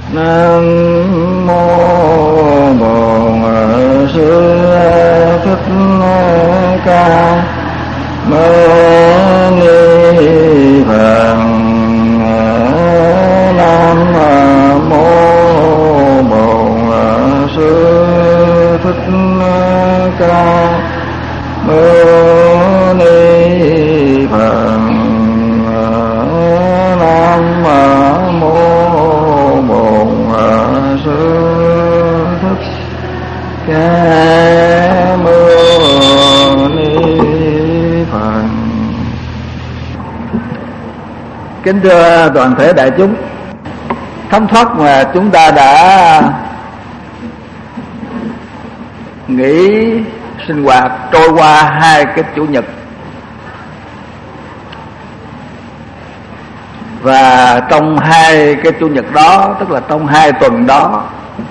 Nam mô Bổn Sư Thích Ca Mâu Ni Phật. Nam mô Bổn Sư Thích Ca Mâu Ni Phật. Nam mô Bổn Sư Thích Ca Mâu Ni Phật. Kính thưa toàn thể đại chúng, thấm thoát mà chúng ta đã nghỉ sinh hoạt trôi qua 2 cái chủ nhật, và trong 2 cái chủ nhật đó, tức là trong 2 tuần đó,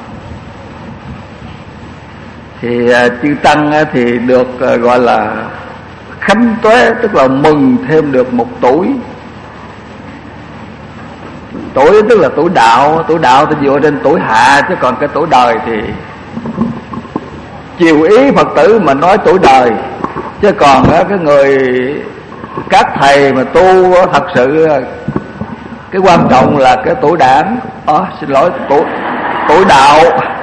thì chư tăng thì được gọi là khánh tuế, tức là mừng thêm được 1 tuổi. Tuổi tức là tuổi đạo thì dựa trên tuổi hạ, chứ còn cái tuổi đời thì chiều ý Phật tử mà nói tuổi đời, chứ còn cái người các thầy mà tu thật sự cái quan trọng là cái tuổi đản. Xin lỗi, tuổi đạo.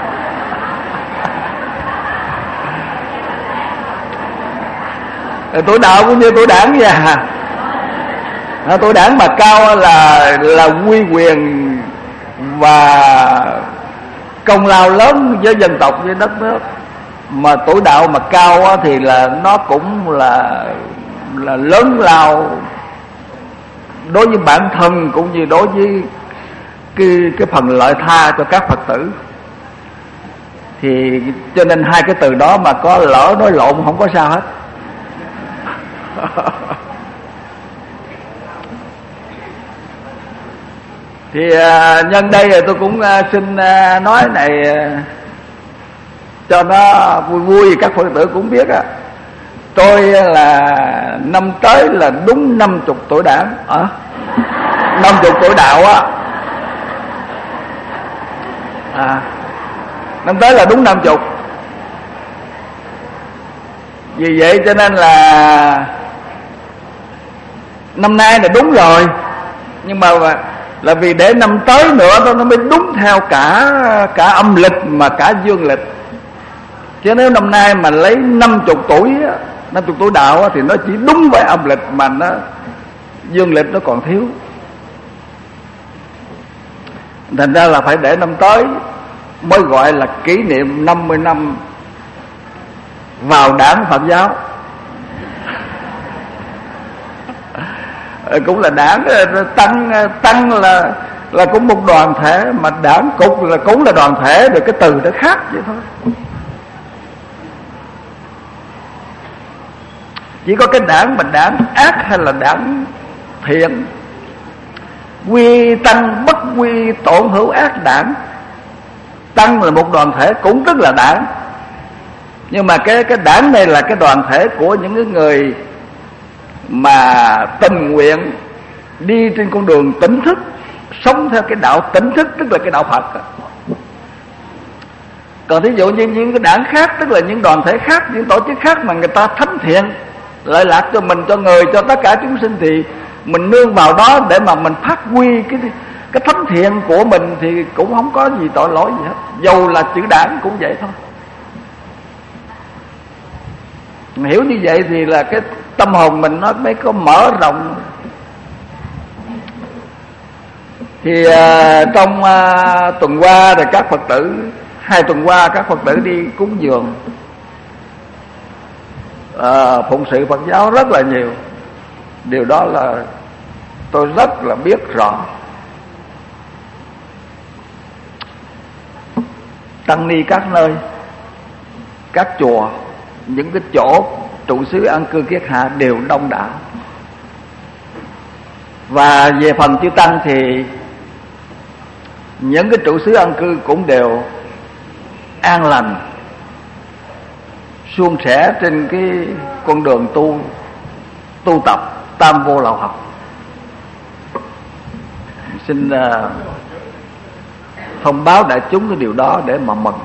Tuổi đạo cũng như tuổi đản vậy à. Tuổi đản mà cao là uy quyền và công lao lớn với dân tộc, với đất nước. Mà tuổi đạo mà cao thì là nó cũng là lớn lao đối với bản thân, cũng như đối với cái phần lợi tha cho các Phật tử. Thì cho nên 2 cái từ đó mà có lỡ nói lộn không có sao hết. Thì nhân đây tôi cũng xin nói này cho nó vui vui, các Phật tử cũng biết tôi là năm tới là đúng 50 tuổi đản, 50 tuổi đạo năm tới là đúng 50. Vì vậy cho nên là năm nay là đúng rồi, nhưng mà là vì để năm tới nữa nó mới đúng theo cả âm lịch mà cả dương lịch. Chứ nếu năm nay mà lấy 50 tuổi đạo thì nó chỉ đúng với âm lịch, mà nó dương lịch nó còn thiếu. Thành ra là phải để năm tới mới gọi là kỷ niệm 50 năm vào đảng Phật giáo. Cũng là đảng tăng là cũng một đoàn thể, mà đảng cục là cũng là đoàn thể, được cái từ nó khác vậy thôi. Chỉ có cái đảng mà đảng ác hay là đảng thiện, quy tăng bất quy tổn hữu ác đảng. Tăng là một đoàn thể cũng tức là đảng, nhưng mà cái đảng này là cái đoàn thể của những cái người mà tình nguyện đi trên con đường tỉnh thức, sống theo cái đạo tỉnh thức, tức là cái đạo Phật. Còn thí dụ như những cái đảng khác, tức là những đoàn thể khác, những tổ chức khác mà người ta thánh thiện lợi lạc cho mình, cho người, cho tất cả chúng sinh, thì mình nương vào đó để mà mình phát huy cái thánh thiện của mình, thì cũng không có gì tội lỗi gì hết. Dầu là chữ đảng cũng vậy thôi. Mình hiểu như vậy thì là cái tâm hồn mình nó mới có mở rộng. Thì trong tuần qua thì các Phật tử, 2 tuần qua các Phật tử đi cúng dường, phụng sự Phật giáo rất là nhiều. Điều đó là tôi rất là biết rõ. Tăng ni các nơi, các chùa, những cái chỗ trụ xứ an cư kiết hạ đều đông đảo. Và về phần chư tăng thì những cái trụ xứ an cư cũng đều an lành, suôn sẻ trên cái con đường tu tập tam vô lậu học. Xin thông báo đại chúng cái điều đó để mà mừng.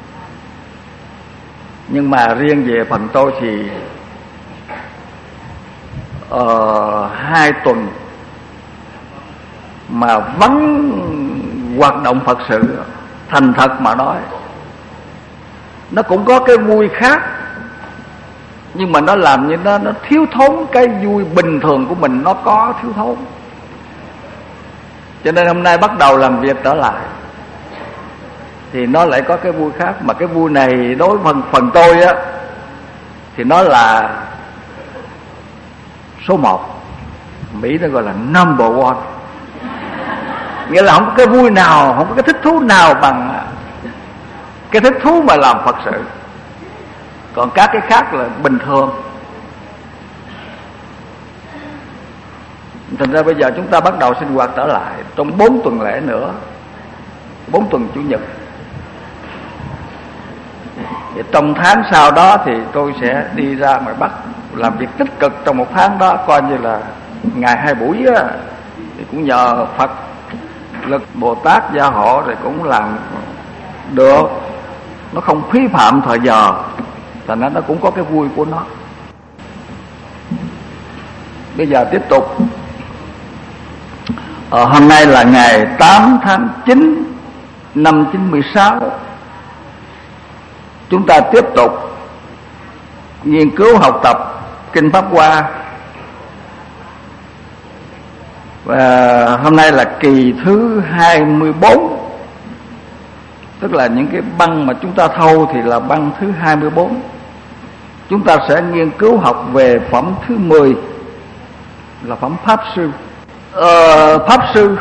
Nhưng mà riêng về phần tôi thì 2 tuần mà vắng hoạt động Phật sự, thành thật mà nói, nó cũng có cái vui khác, nhưng mà nó làm như nó thiếu thốn cái vui bình thường của mình, nó có thiếu thốn. Cho nên hôm nay bắt đầu làm việc trở lại thì nó lại có cái vui khác. Mà cái vui này đối với phần tôi á thì nó là số 1. Mỹ nó gọi là number one. Nghĩa là không có cái vui nào, không có cái thích thú nào bằng cái thích thú mà làm Phật sự. Còn các cái khác là bình thường. Thành ra bây giờ chúng ta bắt đầu sinh hoạt trở lại trong 4 tuần lễ nữa, 4 tuần Chủ nhật. Thì trong tháng sau đó thì tôi sẽ đi ra ngoài Bắc làm việc tích cực trong một tháng đó, coi như là ngày 2 buổi á, thì cũng nhờ Phật lực, Bồ Tát gia hộ rồi cũng làm được. Nó không phí phạm thời giờ, thành ra nó cũng có cái vui của nó. Bây giờ tiếp tục. Hôm nay là ngày 8 tháng 9 năm 96. Chúng ta tiếp tục nghiên cứu học tập Kinh Pháp Hoa. Và hôm nay là kỳ thứ 24, tức là những cái băng mà chúng ta thâu thì là băng thứ 24. Chúng ta sẽ nghiên cứu học về phẩm thứ 10 là phẩm Pháp Sư. Pháp Sư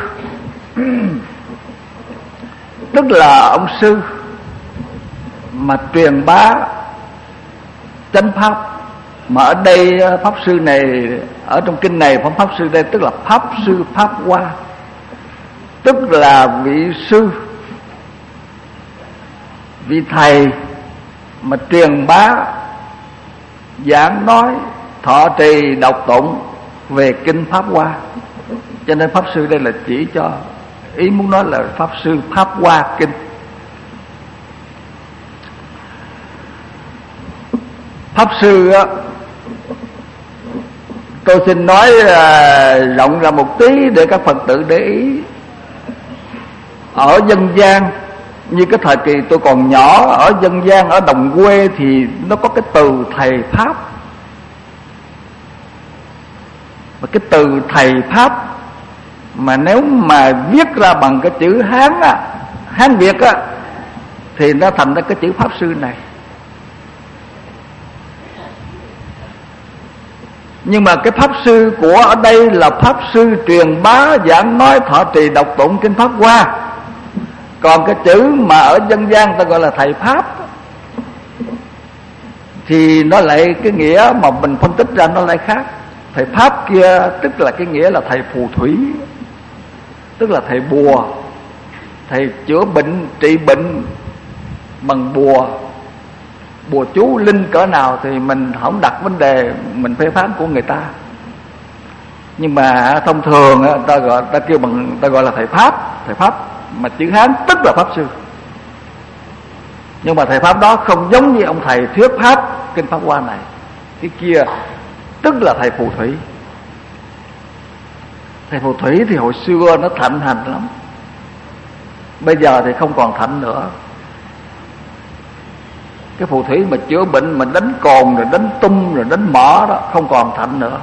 tức là ông sư mà truyền bá chánh pháp. Mà ở đây Pháp Sư này, ở trong kinh này phẩm Pháp Sư đây tức là Pháp Sư Pháp Hoa, tức là vị sư, vị thầy mà truyền bá, giảng nói, thọ trì, đọc tụng về kinh Pháp Hoa. Cho nên Pháp Sư đây là chỉ cho, ý muốn nói là Pháp Sư Pháp Hoa kinh. Pháp Sư á, tôi xin nói rộng ra một tí để các Phật tử để ý. Ở dân gian, như cái thời kỳ tôi còn nhỏ, ở dân gian, ở đồng quê thì nó có cái từ thầy Pháp. Và cái từ thầy Pháp mà nếu mà viết ra bằng cái chữ Hán á, Hán Việt á, thì nó thành ra cái chữ Pháp Sư này. Nhưng mà cái Pháp Sư của ở đây là Pháp Sư truyền bá, giảng nói, thọ trì, đọc tụng kinh Pháp Hoa. Còn cái chữ mà ở dân gian ta gọi là thầy Pháp thì nó lại cái nghĩa mà mình phân tích ra nó lại khác. Thầy Pháp kia tức là cái nghĩa là thầy phù thủy, tức là thầy bùa, thầy chữa bệnh, trị bệnh bằng bùa, bùa chú linh cỡ nào thì mình không đặt vấn đề, mình phê phán của người ta. Nhưng mà thông thường ta gọi là thầy Pháp mà chữ Hán tức là Pháp Sư. Nhưng mà thầy Pháp đó không giống như ông thầy thuyết pháp kinh Pháp Hoa này. Cái kia tức là thầy phù thủy. Thầy phù thủy thì hồi xưa nó thịnh hành lắm, bây giờ thì không còn thịnh nữa. Cái phù thủy mà chữa bệnh, mà đánh cồn rồi đánh tung rồi đánh mỏ đó, không còn thịnh nữa.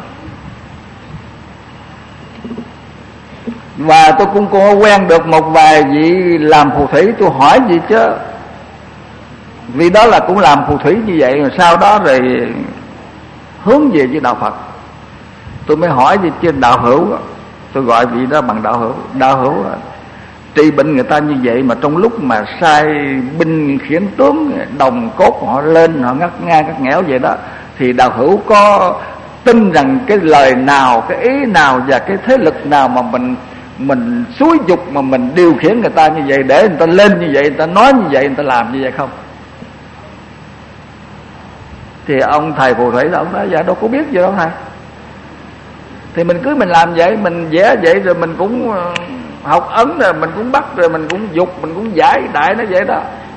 Và tôi cũng có quen được một vài vị làm phù thủy, tôi hỏi gì chứ, vì đó là cũng làm phù thủy như vậy, rồi sau đó rồi hướng về với đạo Phật. Tôi mới hỏi gì trên đạo hữu, tôi gọi vị đó bằng đạo hữu trị bệnh người ta như vậy, mà trong lúc mà sai binh khiển tướng, đồng cốt họ lên, họ ngắt ngang ngắt nghẽo vậy đó, thì đạo hữu có tin rằng cái lời nào, cái ý nào và cái thế lực nào mà mình xúi dục, mà mình điều khiển người ta như vậy để người ta lên như vậy, người ta nói như vậy, người ta làm như vậy không? Thì ông thầy phù thủy đó, ông nói dạ đâu có biết gì đâu thầy. Thì mình cứ mình làm vậy, mình vẽ vậy rồi mình cũng học ấn rồi mình cũng bắt, rồi mình cũng dục, mình cũng giải, đại nó vậy đó.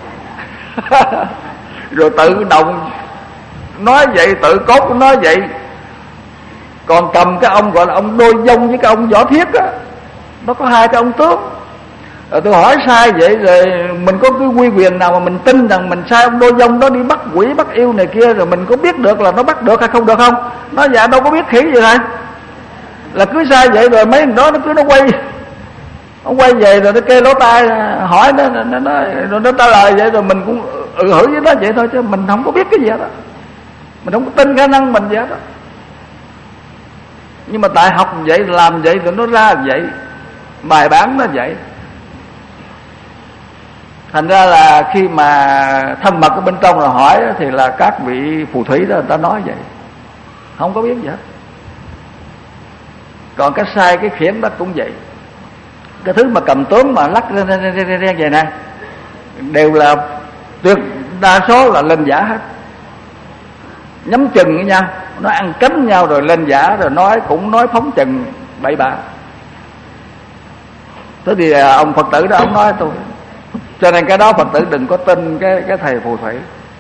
Rồi tự động nói vậy, tự cốt cũng nói vậy. Còn cầm cái ông gọi là ông Đôi Dông với cái ông Võ Thiết á, nó có hai cái ông tướng. Rồi tôi hỏi sai vậy, rồi mình có cái quy quyền nào mà mình tin rằng mình sai ông Đôi Dông đó đi bắt quỷ bắt yêu này kia, rồi mình có biết được là nó bắt được hay không được không? Nó dạ đâu có biết khỉ gì này, là cứ sai vậy. Rồi mấy thằng đó nó cứ nó quay về, rồi nó kê lỗ tai hỏi nó trả lời vậy, rồi mình cũng hử với nó vậy thôi, chứ mình không có biết cái gì hết đó, mình không có tin khả năng mình vậy đó. Nhưng mà tại học vậy, làm vậy rồi nó ra vậy, bài bản nó vậy. Thành ra là khi mà thân mật ở bên trong là hỏi thì là các vị phù thủy đó người ta nói vậy, không có biết gì hết. Còn cái sai cái khiển đó cũng vậy. Cái thứ mà cầm tướng mà lắc lên vậy này đều là tuyệt đa số là lên giả hết, nhắm chừng với nhau, nó ăn cánh nhau rồi lên giả, rồi nói cũng nói phóng chừng bậy bạ. Thế thì ông Phật tử đó ông nói tôi, cho nên cái đó Phật tử đừng có tin cái thầy phù thủy.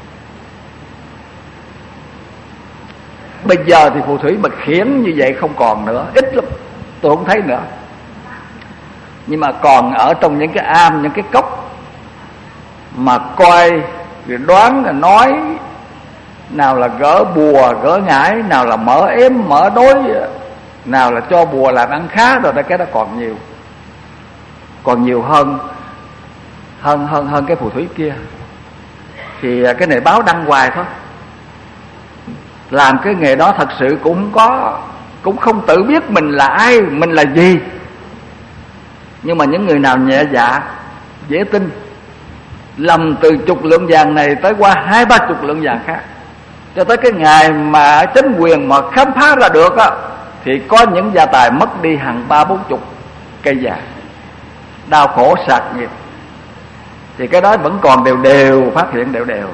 Bây giờ thì phù thủy mà khiển như vậy không còn nữa, ít lắm, tôi không thấy nữa. Nhưng mà còn ở trong những cái am, những cái cốc mà coi rồi đoán rồi nói, nào là gỡ bùa gỡ ngải, nào là mở ếm mở đối, nào là cho bùa làm ăn khá, rồi cái đó còn nhiều hơn cái phù thủy kia. Thì cái này báo đăng hoài thôi. Làm cái nghề đó thật sự cũng không tự biết mình là ai, mình là gì. Nhưng mà những người nào nhẹ dạ, dễ tin, lầm từ chục lượng vàng này tới qua 20-30 lượng vàng khác, cho tới cái ngày mà chính quyền mà khám phá ra được á, thì có những gia tài mất đi hàng 30-40 cây vàng, đau khổ sạc nghiệp. Thì cái đó vẫn còn đều phát hiện đều.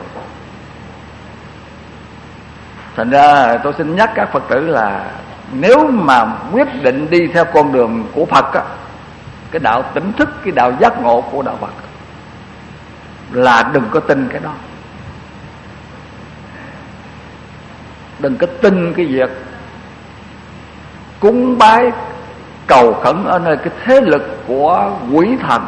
Thành ra tôi xin nhắc các Phật tử là nếu mà quyết định đi theo con đường của Phật á, cái đạo tỉnh thức, cái đạo giác ngộ của đạo Phật, là đừng có tin cái đó. Đừng có tin cái việc cúng bái cầu khẩn ở nơi cái thế lực của quỷ thần.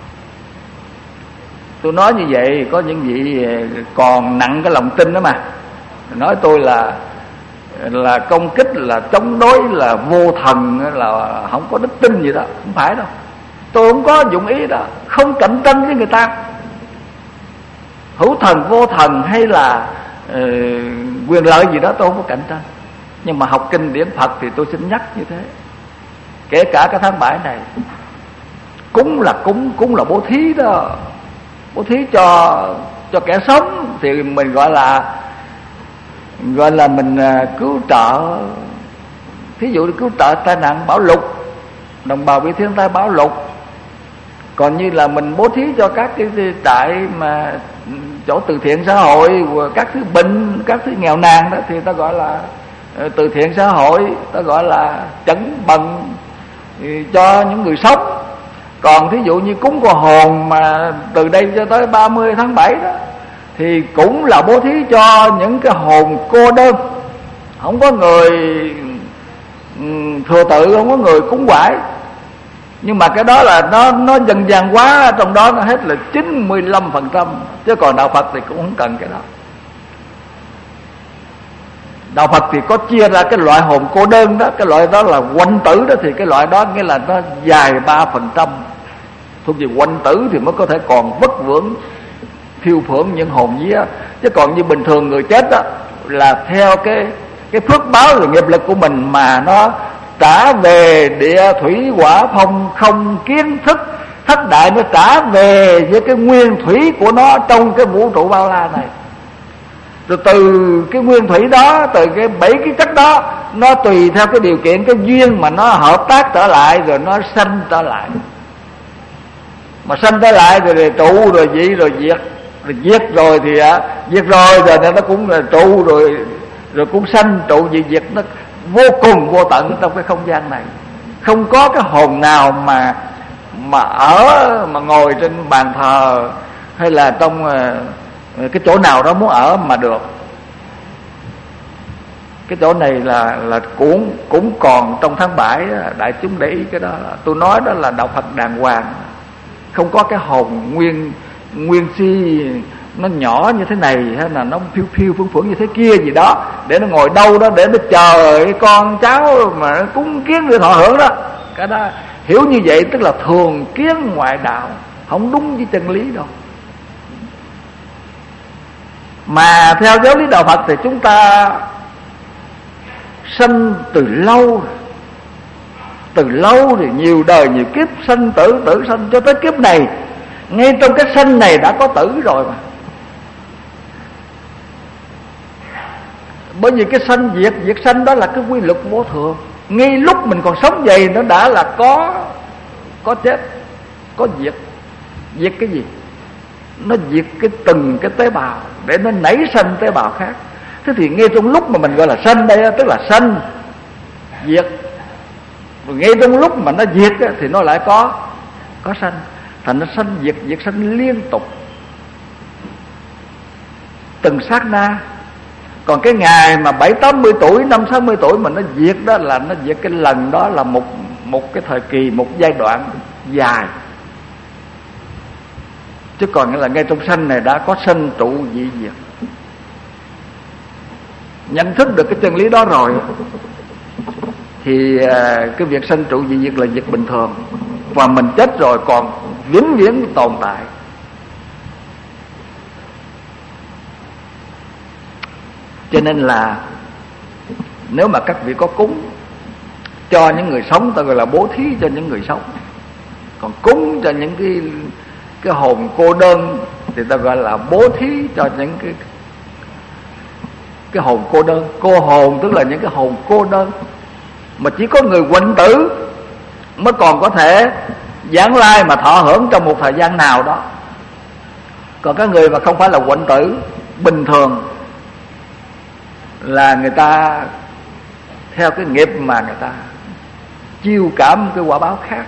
Tôi nói như vậy có những vị còn nặng cái lòng tin đó mà nói tôi là công kích, là chống đối, là vô thần, là không có đức tin gì đó. Không phải đâu, tôi không có dụng ý đó, không cạnh tranh với người ta. Hữu thần vô thần hay là quyền lợi gì đó tôi không có cạnh tranh. Nhưng mà học kinh điển Phật thì tôi xin nhắc như thế. Kể cả cái tháng 7 này, cúng là bố thí đó, bố thí cho kẻ sống, thì mình gọi là mình cứu trợ. Thí dụ như cứu trợ tai nạn bão lụt, đồng bào bị thiên tai bão lụt. Còn như là mình bố thí cho các cái trại mà chỗ từ thiện xã hội, các thứ bệnh, các thứ nghèo nàn đó, thì ta gọi là từ thiện xã hội, ta gọi là chẩn bệnh cho những người sống. Còn thí dụ như cúng cô hồn mà từ đây cho tới 30 tháng 7 đó, thì cũng là bố thí cho những cái hồn cô đơn, không có người thừa tự, không có người cúng quải. Nhưng mà cái đó là nó dần dần quá, trong đó nó hết là 95%. Chứ còn đạo Phật thì cũng không cần cái đó. Đạo Phật thì có chia ra cái loại hồn cô đơn đó, cái loại đó là quanh tử đó, thì cái loại đó nghĩa là nó dài 3%. Thuộc về quanh tử thì mới có thể còn vất vưởng phiêu phưởng những hồn vía. Chứ còn như bình thường người chết đó là theo cái phước báo rồi nghiệp lực của mình mà nó trả về địa thủy hỏa phong không kiến thức thất đại, nó trả về với cái nguyên thủy của nó trong cái vũ trụ bao la này. Rồi từ cái nguyên thủy đó, từ cái 7 cái chất đó, nó tùy theo cái điều kiện, cái duyên mà nó hợp tác trở lại, rồi nó sanh trở lại. Mà sanh trở lại rồi trụ, rồi dị, rồi diệt. Rồi diệt rồi thì diệt rồi nó cũng là trụ, rồi cũng sanh trụ dị diệt. Nó vô cùng vô tận trong cái không gian này. Không có cái hồn nào mà ở, mà ngồi trên bàn thờ hay là trong cái chỗ nào đó muốn ở mà được. Cái chỗ này là cũng còn trong tháng 7 đại chúng để ý cái đó. Tôi nói đó là đạo Phật đàng hoàng, không có cái hồn nguyên si nó nhỏ như thế này, hay là nó phiêu phiêu phượng phượng như thế kia gì đó, để nó ngồi đâu đó để nó chờ con cháu mà nó cúng kiến để thọ hưởng đó. Cái đó hiểu như vậy tức là thường kiến ngoại đạo, không đúng với chân lý đâu. Mà theo giáo lý đạo Phật thì chúng ta sanh từ lâu thì nhiều đời nhiều kiếp, sanh tử sanh cho tới kiếp này. Ngay trong cái sanh này đã có tử rồi mà. Bởi vì cái sanh diệt sanh đó là cái quy luật vô thường. Ngay lúc mình còn sống vậy nó đã là có chết, có diệt. Diệt cái gì? Nó diệt từng cái tế bào để nó nảy sanh tế bào khác. Thế thì ngay trong lúc mà mình gọi là sanh đây, tức là sanh diệt, rồi ngay trong lúc mà nó diệt thì nó lại có sanh. Thành nó sanh diệt sanh liên tục, từng sát na. Còn cái ngày mà 70-80 tuổi, 50-60 tuổi mà nó diệt đó là nó diệt cái lần đó là một cái thời kỳ, một giai đoạn dài. Chứ còn là ngay trong sanh này đã có sanh trụ dị diệt. Nhận thức được cái chân lý đó rồi thì cái việc sanh trụ dị diệt là việc bình thường, và mình chết rồi còn vĩnh viễn tồn tại. Cho nên là nếu mà các vị có cúng cho những người sống, ta gọi là bố thí cho những người sống. Còn cúng cho những cái hồn cô đơn thì ta gọi là bố thí cho những cái hồn cô đơn. Cô hồn tức là những cái hồn cô đơn mà chỉ có người huỳnh tử mới còn có thể giảng lai mà thọ hưởng trong một thời gian nào đó. Còn các người mà không phải là huỳnh tử bình thường là người ta theo cái nghiệp mà người ta chiêu cảm cái quả báo khác.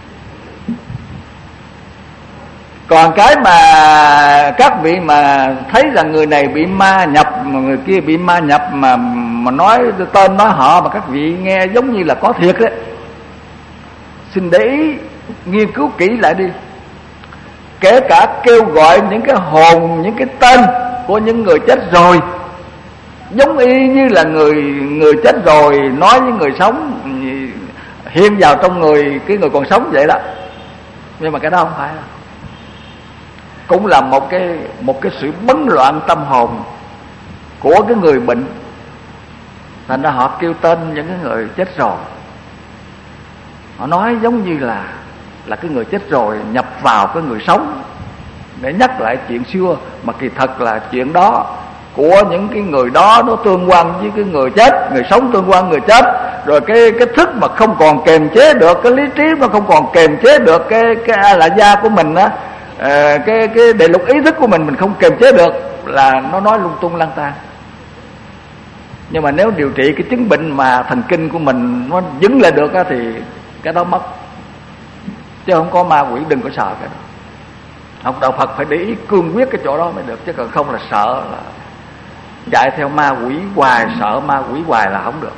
Còn cái mà các vị mà thấy rằng người này bị ma nhập, mà người kia bị ma nhập mà nói tên nói họ mà các vị nghe giống như là có thiệt đấy, xin để ý nghiên cứu kỹ lại đi. Kể cả kêu gọi những cái hồn, những cái tên của những người chết rồi, giống y như là người chết rồi nói với người sống, hiện vào trong cái người còn sống vậy đó. Nhưng mà cái đó không phải đâu. Cũng là một cái sự bấn loạn tâm hồn của cái người bệnh. Thành ra họ kêu tên những cái người chết rồi, họ nói giống như là cái người chết rồi nhập vào cái người sống để nhắc lại chuyện xưa, mà kỳ thật là chuyện đó của những cái người đó nó tương quan với cái người chết, người sống tương quan người chết. Rồi cái thức mà không còn kềm chế được, cái lý trí mà không còn kềm chế được cái a la gia của mình á, cái đại lục ý thức của mình không kềm chế được là nó nói lung tung lang tan. Nhưng mà nếu điều trị cái chứng bệnh mà thần kinh của mình nó dừng lại được á thì cái đó mất. Chứ không có ma quỷ đừng có sợ cái đó. Học đạo Phật phải để ý cương quyết cái chỗ đó mới được, chứ còn không là sợ là chạy theo ma quỷ hoài, sợ ma quỷ hoài là không được.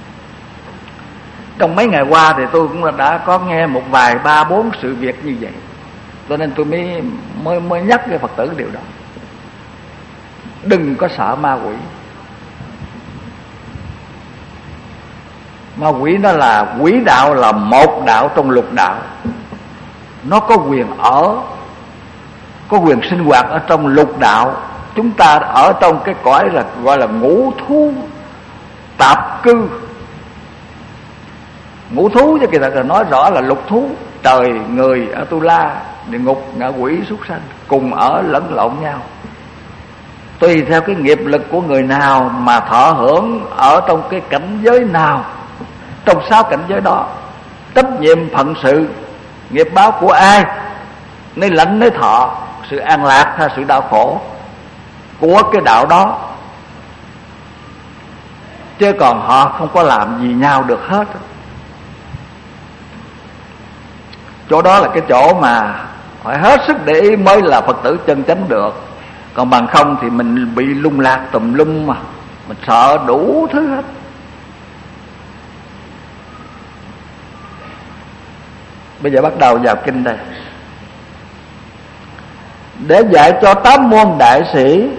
Trong mấy ngày qua thì tôi cũng đã có nghe một vài 3-4 sự việc như vậy, cho nên tôi mới nhắc với Phật tử điều đó. Đừng có sợ ma quỷ. Ma quỷ nó là quỷ đạo, là một đạo trong lục đạo. Nó có quyền có quyền sinh hoạt ở trong lục đạo. Chúng ta ở trong cái cõi là gọi là ngũ thú tạp cư. Ngũ thú chứ kỳ thật là nói rõ là lục thú: trời, người, Atula, địa ngục, ngạ quỷ, súc sanh cùng ở lẫn lộn nhau. Tùy theo cái nghiệp lực của người nào mà thọ hưởng ở trong cái cảnh giới nào, trong 6 cảnh giới đó, trách nhiệm phận sự nghiệp báo của ai, nơi lãnh nơi thọ, sự an lạc hay sự đau khổ của cái đạo đó. Chứ còn họ không có làm gì nhau được hết. chỗ đó là cái chỗ mà phải hết sức để ý mới là Phật tử chân chánh được. Còn bằng không thì mình bị lung lạc tùm lum, mà mình sợ đủ thứ hết. Bây giờ bắt đầu vào kinh đây. Để dạy cho 8 môn đại sĩ,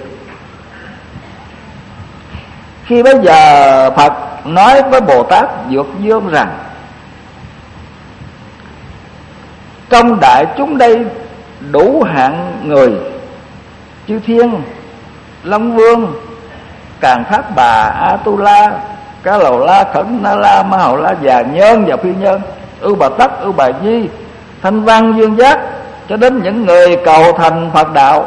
khi bây giờ Phật nói với Bồ Tát Dược Dương rằng: trong đại chúng đây đủ hạng người, chư thiên, Long Vương, Càn Thác Bà, A-tu-la, Cá Lầu La, Khẩn Na La, Ma Hầu La, Già Nhân và Phi Nhân, Ưu Bà Tắc, Ưu Bà Di, Thanh Văn, Dương Giác, cho đến những người cầu thành Phật đạo.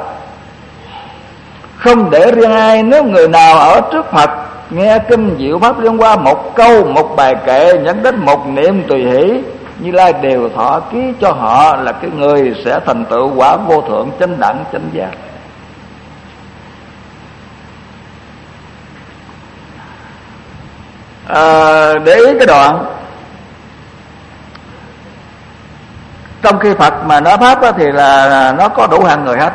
Không để riêng ai, nếu người nào ở trước Phật nghe kinh diệu pháp liên qua một câu, một bài kệ, dẫn đến một niệm tùy hỷ, Như Lai đều thọ ký cho họ là cái người sẽ thành tựu quả vô thượng chánh đẳng chánh giác. Để ý cái đoạn trong khi Phật mà nói pháp thì là nó có đủ hạng người hết.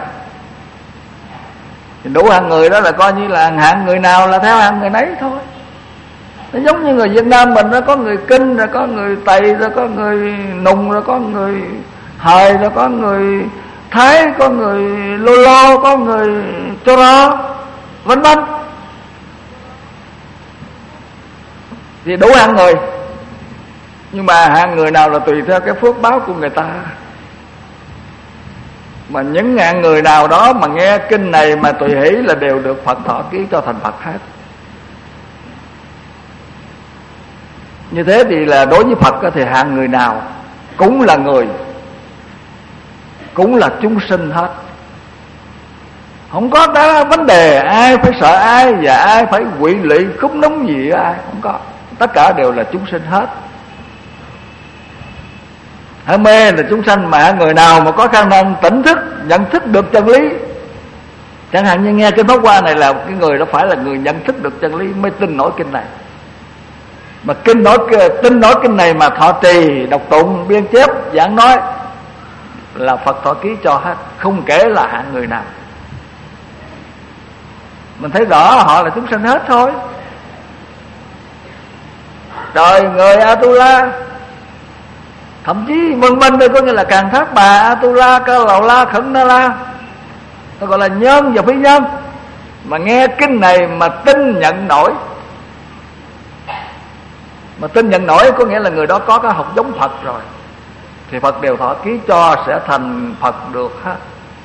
Đủ hạng người đó là coi như là hạng người nào là theo hạng người nấy thôi. Nó giống như người Việt Nam mình, nó có người Kinh, rồi có người Tây, rồi có người Nùng, rồi có người Hời, rồi có người Thái, có người Lô Lô, có người Chô Rô, vân vân. Thì đủ hạng người. Nhưng mà hạng người nào là tùy theo cái phước báo của người ta. Mà những hạng người nào đó mà nghe kinh này mà tùy hỷ là đều được Phật thọ ký cho thành Phật hết. Như thế thì là đối với Phật thì hạng người nào cũng là người, cũng là chúng sinh hết. Không có đó vấn đề ai phải sợ ai và ai phải quỵ lụy khúc nóng gì ai, không có. Tất cả đều là chúng sinh hết. Hãy mê là chúng sanh, mà người nào mà có khả năng tỉnh thức, nhận thức được chân lý, chẳng hạn như nghe kinh Pháp Hoa này là cái người đó phải là người nhận thức được chân lý mới tin nổi kinh này. Mà tin nổi kinh này mà thọ trì, đọc tụng, biên chép, giảng nói là Phật thọ ký cho hết, không kể là hạng người nào. Mình thấy rõ họ là chúng sanh hết thôi. Rồi người A-tu-la, thậm chí vân vân đây có nghĩa là Càn Thác Bà, A-tu-la, Ca Lầu La, Khẩn Na La, nó gọi là nhân và phi nhân. Mà nghe kinh này mà tin nhận nổi, mà tin nhận nổi có nghĩa là người đó có cái học giống Phật rồi, thì Phật đều thọ ký cho sẽ thành Phật được hết.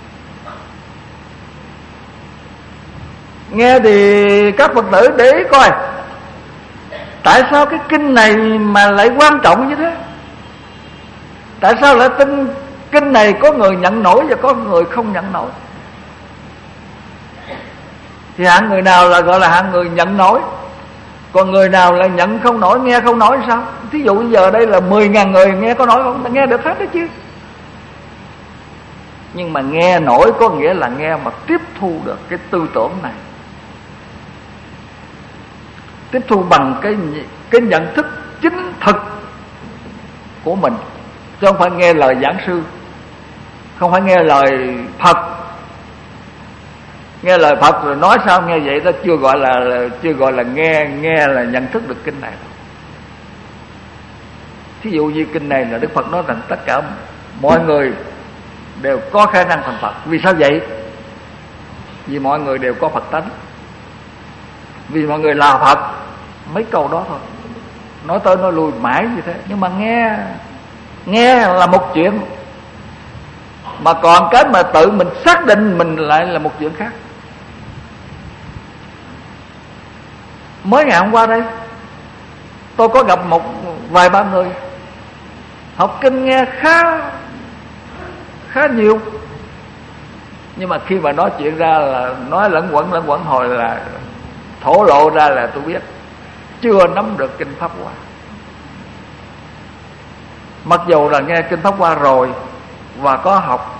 Nghe thì các Phật tử để ý coi, tại sao cái kinh này mà lại quan trọng như thế? Tại sao lại tin kinh này có người nhận nổi và có người không nhận nổi? Thì hạng người nào là gọi là hạng người nhận nổi, còn người nào là nhận không nổi, nghe không nổi sao? Thí dụ bây giờ đây là 10.000 người nghe có nổi không? Nghe được hết đó chứ. Nhưng mà nghe nổi có nghĩa là nghe mà tiếp thu được cái tư tưởng này, tiếp thu bằng cái nhận thức chính thực của mình, chứ không phải nghe lời giảng sư, không phải nghe lời Phật. Nghe lời Phật rồi nói sao nghe vậy đó chưa gọi là nghe là nhận thức được kinh này. Thí dụ như kinh này là Đức Phật nói rằng tất cả mọi người đều có khả năng thành Phật. Vì sao vậy? Vì mọi người đều có Phật tánh, vì mọi người là Phật. Mấy câu đó thôi, nói tới nói lui mãi như thế. Nhưng mà nghe là một chuyện, mà còn cái mà tự mình xác định mình lại là một chuyện khác. Mới ngày hôm qua đây tôi có gặp một vài ba người học kinh nghe khá nhiều, nhưng mà khi mà nói chuyện ra là nói lẫn quẩn hồi là thổ lộ ra là tôi biết chưa nắm được kinh Pháp Hoa. Mặc dù là nghe kinh Pháp Hoa rồi và có học,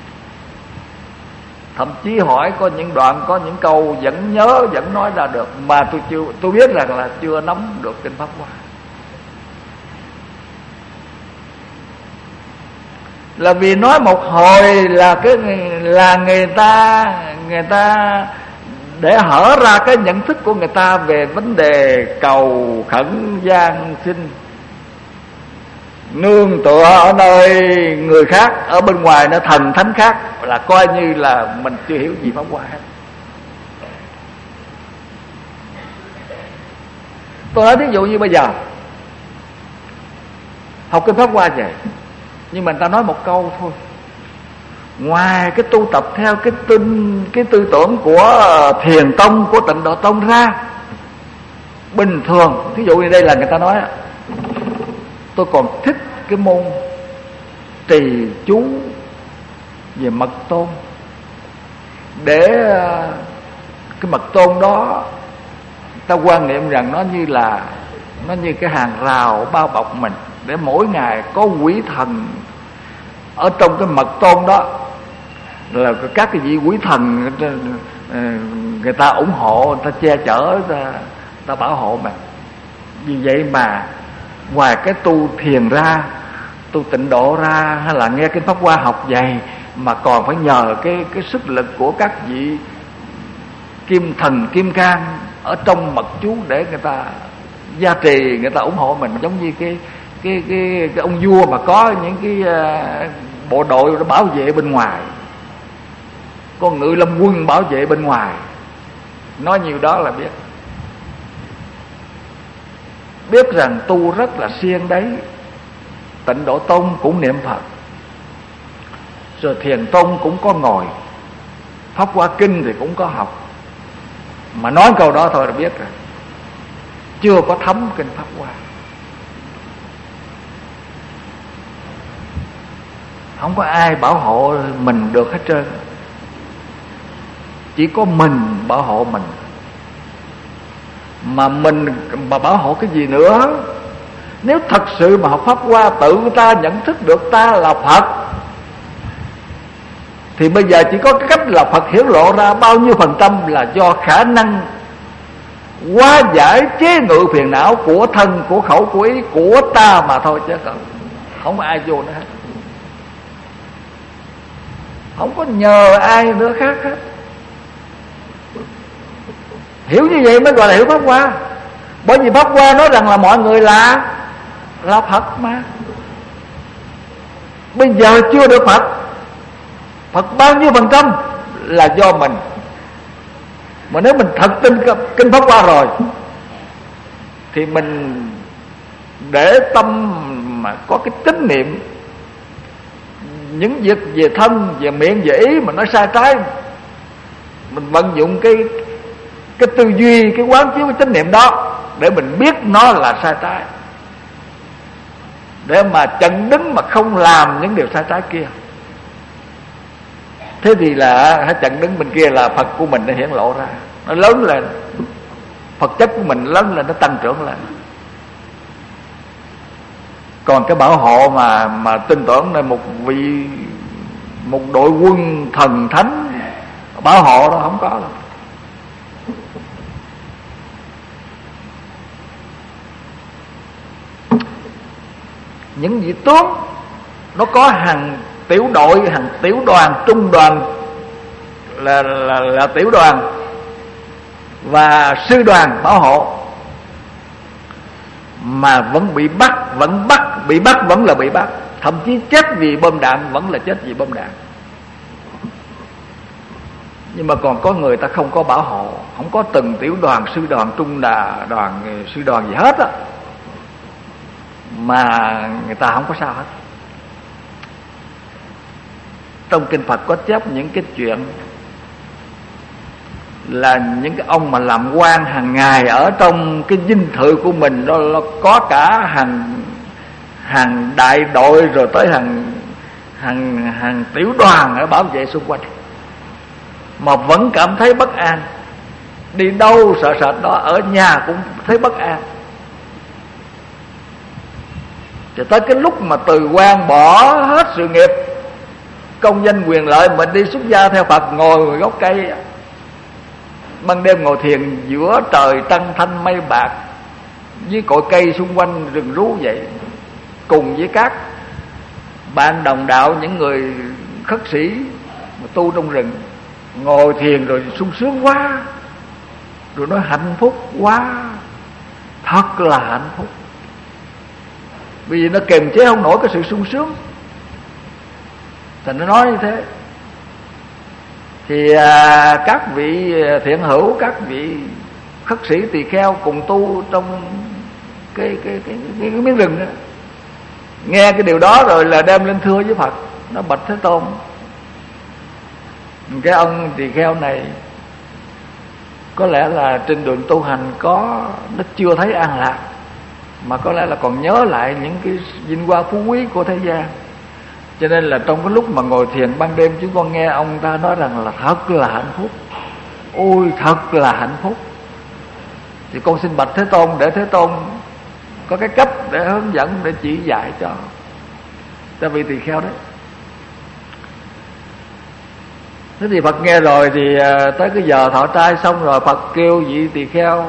thậm chí hỏi có những đoạn, có những câu vẫn nhớ, vẫn nói ra được, mà tôi biết rằng là chưa nắm được kinh Pháp Hoa. Là vì nói một hồi là người ta để hở ra cái nhận thức của người ta về vấn đề cầu khẩn gian sinh, nương tựa ở nơi người khác, ở bên ngoài nó thần thánh khác, là coi như là mình chưa hiểu gì pháp Hoa hết. Tôi nói ví dụ như bây giờ học kinh pháp Hoa vậy, nhưng mà người ta nói một câu thôi, ngoài cái tu tập theo cái tư tưởng của Thiền Tông, của Tịnh Độ Tông ra, bình thường ví dụ như đây là người ta nói tôi còn thích cái môn trì chú về mật tôn, để cái mật tôn đó ta quan niệm rằng nó như cái hàng rào bao bọc mình, để mỗi ngày có quỷ thần ở trong cái mật tôn đó, là các cái vị quỷ thần người ta ủng hộ, người ta che chở, ta bảo hộ mình. Vì vậy mà ngoài cái tu thiền ra, tu tịnh độ ra, hay là nghe cái pháp Hoa học dày, mà còn phải nhờ cái sức lực của các vị kim thần kim cang ở trong mật chú để người ta gia trì, người ta ủng hộ mình. Giống như cái ông vua mà có những cái bộ đội bảo vệ bên ngoài, con ngự lâm quân bảo vệ bên ngoài, nói nhiều đó là biết rằng tu rất là siêng đấy. Tịnh Độ Tông cũng niệm Phật, rồi Thiền Tông cũng có ngồi, pháp Hoa kinh thì cũng có học, mà nói câu đó thôi là biết rồi, chưa có thấm kinh pháp Hoa. Không có ai bảo hộ mình được hết trơn, chỉ có mình bảo hộ mình. Mà mình mà bảo hộ cái gì nữa? Nếu thật sự mà học pháp Hoa tự ta nhận thức được ta là Phật, thì bây giờ chỉ có cái cách là Phật hiển lộ ra bao nhiêu phần trăm là do khả năng hóa giải chế ngự phiền não của thân, của khẩu, của ý của ta mà thôi, chứ không có ai vô nữa hết, không có nhờ ai nữa khác hết. Hiểu như vậy mới gọi là hiểu pháp Hoa. Bởi vì pháp Hoa nói rằng là mọi người là Phật mà. Bây giờ chưa được Phật, Phật bao nhiêu phần trăm là do mình. Mà nếu mình thật tin kinh pháp Hoa rồi, thì mình để tâm mà có cái tín niệm, những việc về thân, về miệng, về ý mà nói sai trái, mình vận dụng cái tư duy, cái quán chiếu, cái tín niệm đó để mình biết nó là sai trái, để mà chặn đứng mà không làm những điều sai trái kia. Thế thì là hãy chặn đứng bên kia là Phật của mình nó hiển lộ ra, nó lớn lên, Phật chất của mình lớn lên, nó tăng trưởng lên. Còn cái bảo hộ mà tin tưởng là một đội quân thần thánh bảo hộ đó không có đâu. Những vị tướng nó có hàng tiểu đội, hàng tiểu đoàn, trung đoàn, là tiểu đoàn và sư đoàn bảo hộ, mà vẫn bị bắt, bị bắt vẫn là bị bắt, thậm chí chết vì bom đạn vẫn là chết vì bom đạn. Nhưng mà còn có người ta không có bảo hộ, không có từng tiểu đoàn, sư đoàn, trung đoàn, sư đoàn gì hết á, mà người ta không có sao hết. Trong kinh Phật có chép những cái chuyện là những cái ông mà làm quan hàng ngày ở trong cái dinh thự của mình, nó có cả hàng đại đội, rồi tới hàng tiểu đoàn ở bảo vệ xung quanh, mà vẫn cảm thấy bất an. Đi đâu sợ sệt đó, ở nhà cũng thấy bất an. Cho tới cái lúc mà từ quan bỏ hết sự nghiệp công danh quyền lợi, mình đi xuất gia theo Phật, ngồi gốc cây, ban đêm ngồi thiền giữa trời trăng thanh mây bạc, với cội cây xung quanh rừng rú vậy, cùng với các bạn đồng đạo, những người khất sĩ mà tu trong rừng, ngồi thiền rồi sung sướng quá, rồi nói hạnh phúc quá, thật là hạnh phúc, vì nó kiềm chế không nổi cái sự sung sướng, thành nó nói như thế. Thì các vị thiện hữu, các vị khất sĩ tỳ kheo cùng tu trong cái miếng rừng đó, nghe cái điều đó rồi là đem lên thưa với Phật, nó bạch Thế Tôn. Cái ông tỳ kheo này có lẽ là trên đường tu hành nó chưa thấy an lạc, mà có lẽ là còn nhớ lại những cái vinh hoa phú quý của thế gian, cho nên là trong cái lúc mà ngồi thiền ban đêm, chúng con nghe ông ta nói rằng là thật là hạnh phúc, ôi thật là hạnh phúc. Thì con xin bạch Thế Tôn, để Thế Tôn có cái cách để hướng dẫn, để chỉ dạy cho vị tỳ kheo đấy. Thế thì Phật nghe rồi thì tới cái giờ thọ trai xong rồi, Phật kêu vị tỳ kheo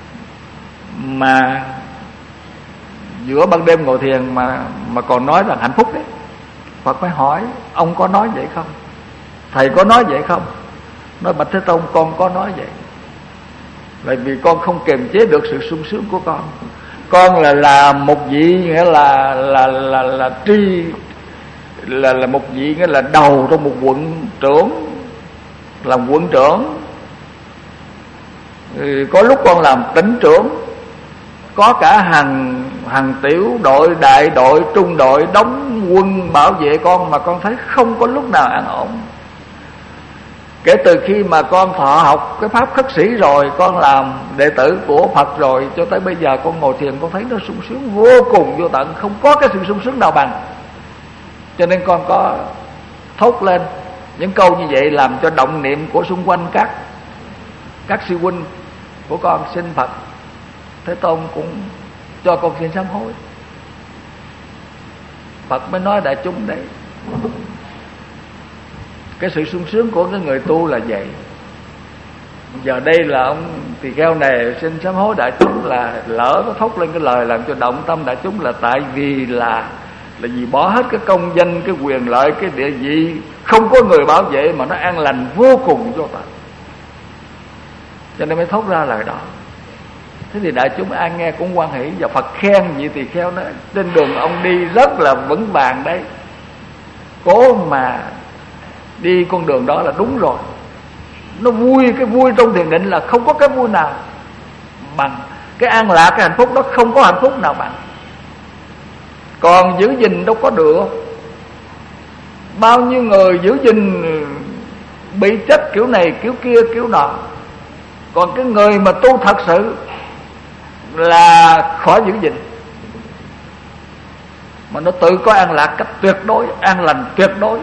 mà giữa ban đêm ngồi thiền mà còn nói rằng hạnh phúc đấy. Phật mới hỏi: ông có nói vậy không? Thầy có nói vậy không? Nói: bạch Thế Tôn, con có nói vậy. Bởi vì con không kiềm chế được sự sung sướng của con. Con là một vị, nghĩa là tri, là một vị, nghĩa là đầu trong một quận trưởng, làm quận trưởng. Có lúc con làm tỉnh trưởng, có cả hàng tiểu đội, đại đội, trung đội đóng quân bảo vệ con, mà con thấy không có lúc nào an ổn. Kể từ khi mà con thọ học cái pháp khất sĩ rồi, con làm đệ tử của Phật rồi, cho tới bây giờ con ngồi thiền, con thấy nó sung sướng vô cùng vô tận, không có cái sự sung sướng nào bằng. Cho nên con có thốt lên những câu như vậy, làm cho động niệm của xung quanh các sư huynh của con. Xin Phật Thế Tôn cũng cho con xin sám hối. Phật mới nói đại chúng đấy, cái sự sung sướng của cái người tu là vậy. Giờ đây là ông tỳ kheo này xin sám hối đại chúng, là lỡ có thốt lên cái lời làm cho động tâm đại chúng, là tại vì là vì bỏ hết cái công danh, cái quyền lợi, cái địa vị, không có người bảo vệ mà nó an lành vô cùng vô tận, cho nên mới thốt ra lời đó. Thế thì đại chúng ai nghe cũng hoan hỷ, và Phật khen vị tỳ kheo đó: trên đường ông đi rất là vững vàng đấy, cố mà đi con đường đó là đúng rồi. Nó vui, cái vui trong thiền định là không có cái vui nào bằng, cái an lạc, cái hạnh phúc đó không có hạnh phúc nào bằng. Còn giữ gìn đâu có được. Bao nhiêu người giữ gìn bị trách kiểu này kiểu kia kiểu nọ, còn cái người mà tu thật sự là khỏi giữ gìn, mà nó tự có an lạc cách tuyệt đối, an lành tuyệt đối.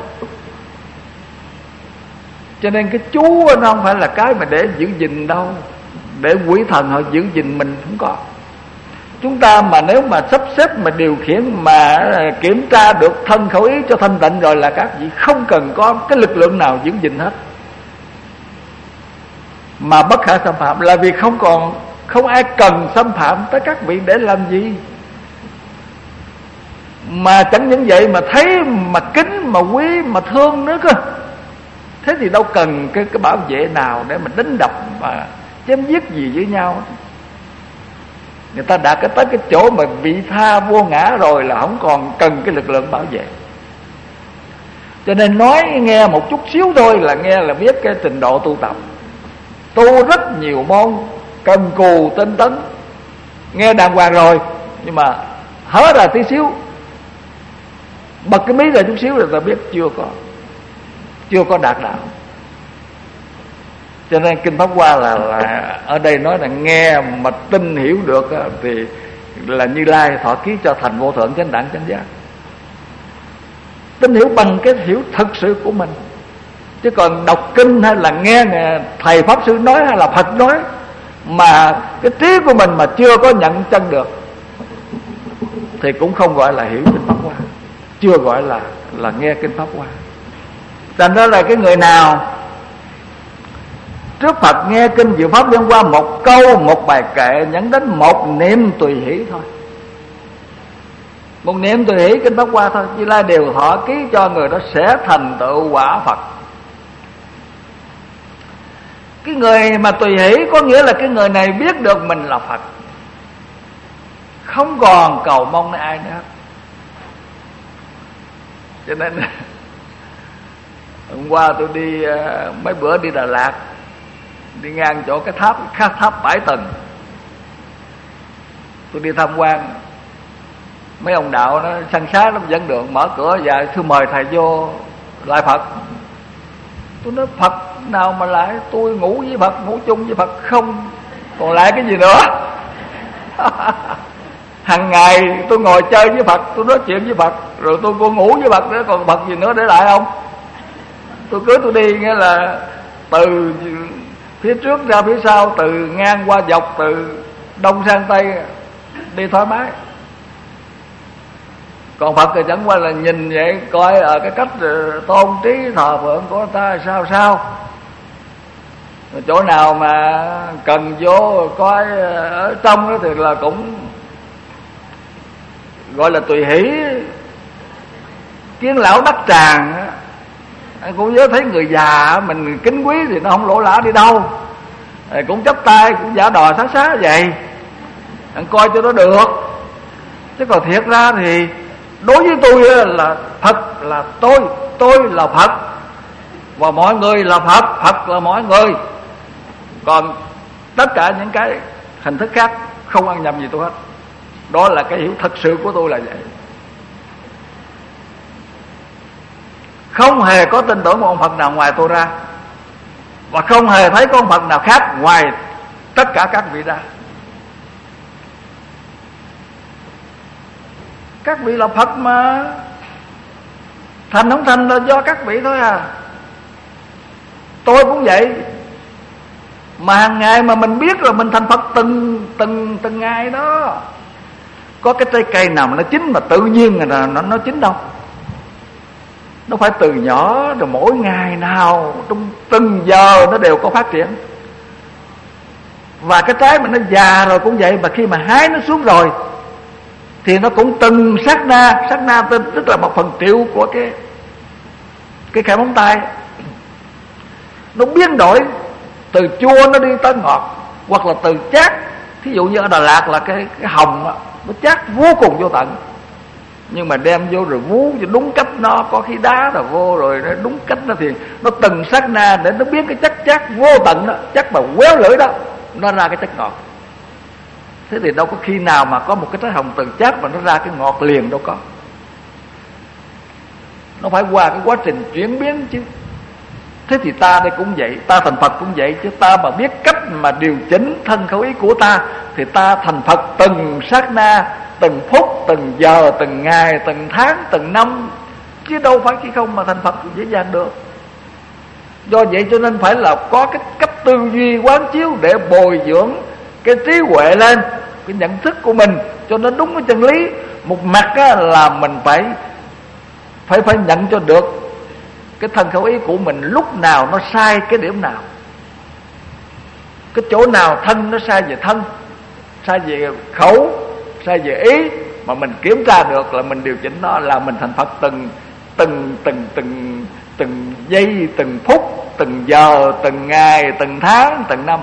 Cho nên cái chú nó không phải là cái mà để giữ gìn đâu, để quỷ thần họ giữ gìn mình không có. Chúng ta mà nếu mà sắp xếp mà điều khiển mà kiểm tra được thân khẩu ý cho thanh tịnh rồi, là các vị không cần có cái lực lượng nào giữ gìn hết, mà bất khả xâm phạm, là vì không ai cần xâm phạm tới các vị để làm gì. Mà chẳng những vậy mà thấy mà kính, mà quý, mà thương nữa cơ. Thế thì đâu cần cái bảo vệ nào để mà đánh đập mà chém giết gì với nhau. Người ta đã tới cái chỗ mà vị tha vô ngã rồi, là không còn cần cái lực lượng bảo vệ. Cho nên nói nghe một chút xíu thôi là nghe là biết cái trình độ tu tập. Tu rất nhiều môn, cần cù tinh tấn, nghe đàng hoàng rồi, nhưng mà hớ ra tí xíu, bật cái mí ra chút xíu là ta biết chưa có đạt đạo. Cho nên kinh Pháp Hoa là ở đây nói là nghe mà tin hiểu được thì là Như Lai thọ ký cho thành vô thượng chánh đẳng chánh giác. Tin hiểu bằng cái hiểu thực sự của mình, chứ còn đọc kinh hay là nghe thầy pháp sư nói hay là Phật nói mà cái trí của mình mà chưa có nhận chân được thì cũng không gọi là hiểu kinh Pháp Hoa, chưa gọi là nghe kinh Pháp Hoa. Thành ra là cái người nào trước Phật nghe kinh Diệu Pháp Liên Hoa một câu, một bài kệ, dẫn đến một niệm tùy hỷ thôi, Một niệm tùy hỷ kinh Pháp Hoa thôi, Như Lai đều thọ ký cho người đó sẽ thành tựu quả Phật. Cái người mà tùy hỷ có nghĩa là cái người này biết được mình là Phật, không còn cầu mong đến ai nữa. Cho nên hôm qua tôi đi mấy bữa đi Đà Lạt, đi ngang chỗ cái tháp 7 tầng, tôi đi tham quan. Mấy ông đạo nó săn sá nó dẫn đường, mở cửa và thưa mời thầy vô lại Phật. Tôi nói Phật nào mà lại, tôi ngủ với Phật, ngủ chung với Phật không, còn lại cái gì nữa. Hằng ngày tôi ngồi chơi với Phật, tôi nói chuyện với Phật, rồi tôi còn ngủ với Phật nữa, còn Phật gì nữa để lại không? Tôi cứ tôi đi nghĩa là từ phía trước ra phía sau, từ ngang qua dọc, từ đông sang tây, đi thoải mái. Còn Phật thì chẳng qua là nhìn vậy, coi ở cái cách tôn trí thờ phượng của người ta sao. Chỗ nào mà cần vô coi ở trong đó thì là cũng gọi là tùy hỷ. Kiến lão đắc tràng, anh cũng nhớ thấy người già mình kính quý thì nó không lỗ lã đi đâu, cũng chắp tay, cũng giả đò xá vậy, anh coi cho nó được. Chứ còn thiệt ra thì đối với tôi là Phật là tôi là Phật, và mọi người là Phật, Phật là mọi người. Còn tất cả những cái hình thức khác không ăn nhầm gì tôi hết. Đó là cái hiểu thật sự của tôi là vậy. Không hề có tin tưởng một ông Phật nào ngoài tôi ra, và không hề thấy có ông Phật nào khác ngoài tất cả các vị ra. Các vị là Phật mà, thành không thành là do các vị thôi à. Tôi cũng vậy. Mà hàng ngày mà mình biết là mình thành Phật từng ngày đó. Có cái trái cây nào mà nó chín mà tự nhiên là nó chín đâu. Nó phải từ nhỏ rồi mỗi ngày nào trong từng giờ nó đều có phát triển. Và cái trái mà nó già rồi cũng vậy, mà khi mà hái nó xuống rồi thì nó cũng từng sát na tức là 1/1000 của cái khẽ móng tay. Nó biến đổi từ chua nó đi tới ngọt, hoặc là từ chát. Thí dụ như ở Đà Lạt là cái hồng đó, nó chát vô cùng vô tận, nhưng mà đem vô rồi vú cho đúng cách, nó có khí đá rồi vô rồi nó đúng cách đó, thì nó từng sát na để nó biến cái chất chát vô tận đó, chắc mà quéo lưỡi đó, nó ra cái chất ngọt. Thế thì đâu có khi nào mà có một cái trái hồng từ chát mà nó ra cái ngọt liền, đâu có. Nó phải qua cái quá trình chuyển biến chứ. Thế thì ta đây cũng vậy, ta thành Phật cũng vậy chứ. Ta mà biết cách mà điều chỉnh thân khẩu ý của ta thì ta thành Phật từng sát na, từng phút, từng giờ, từng ngày, từng tháng, từng năm, chứ đâu phải khi không mà thành Phật dễ dàng được. Do vậy cho nên phải là có cái cách tư duy quán chiếu để bồi dưỡng cái trí huệ lên, cái nhận thức của mình cho nó đúng với chân lý. Một mặt là mình phải nhận cho được cái thân khẩu ý của mình lúc nào nó sai cái điểm nào, cái chỗ nào thân nó sai về thân, sai về khẩu, sai về ý, mà mình kiểm tra được là mình điều chỉnh nó, là mình thành Phật từng giây, từng phút, từng giờ, từng ngày, từng tháng, từng năm.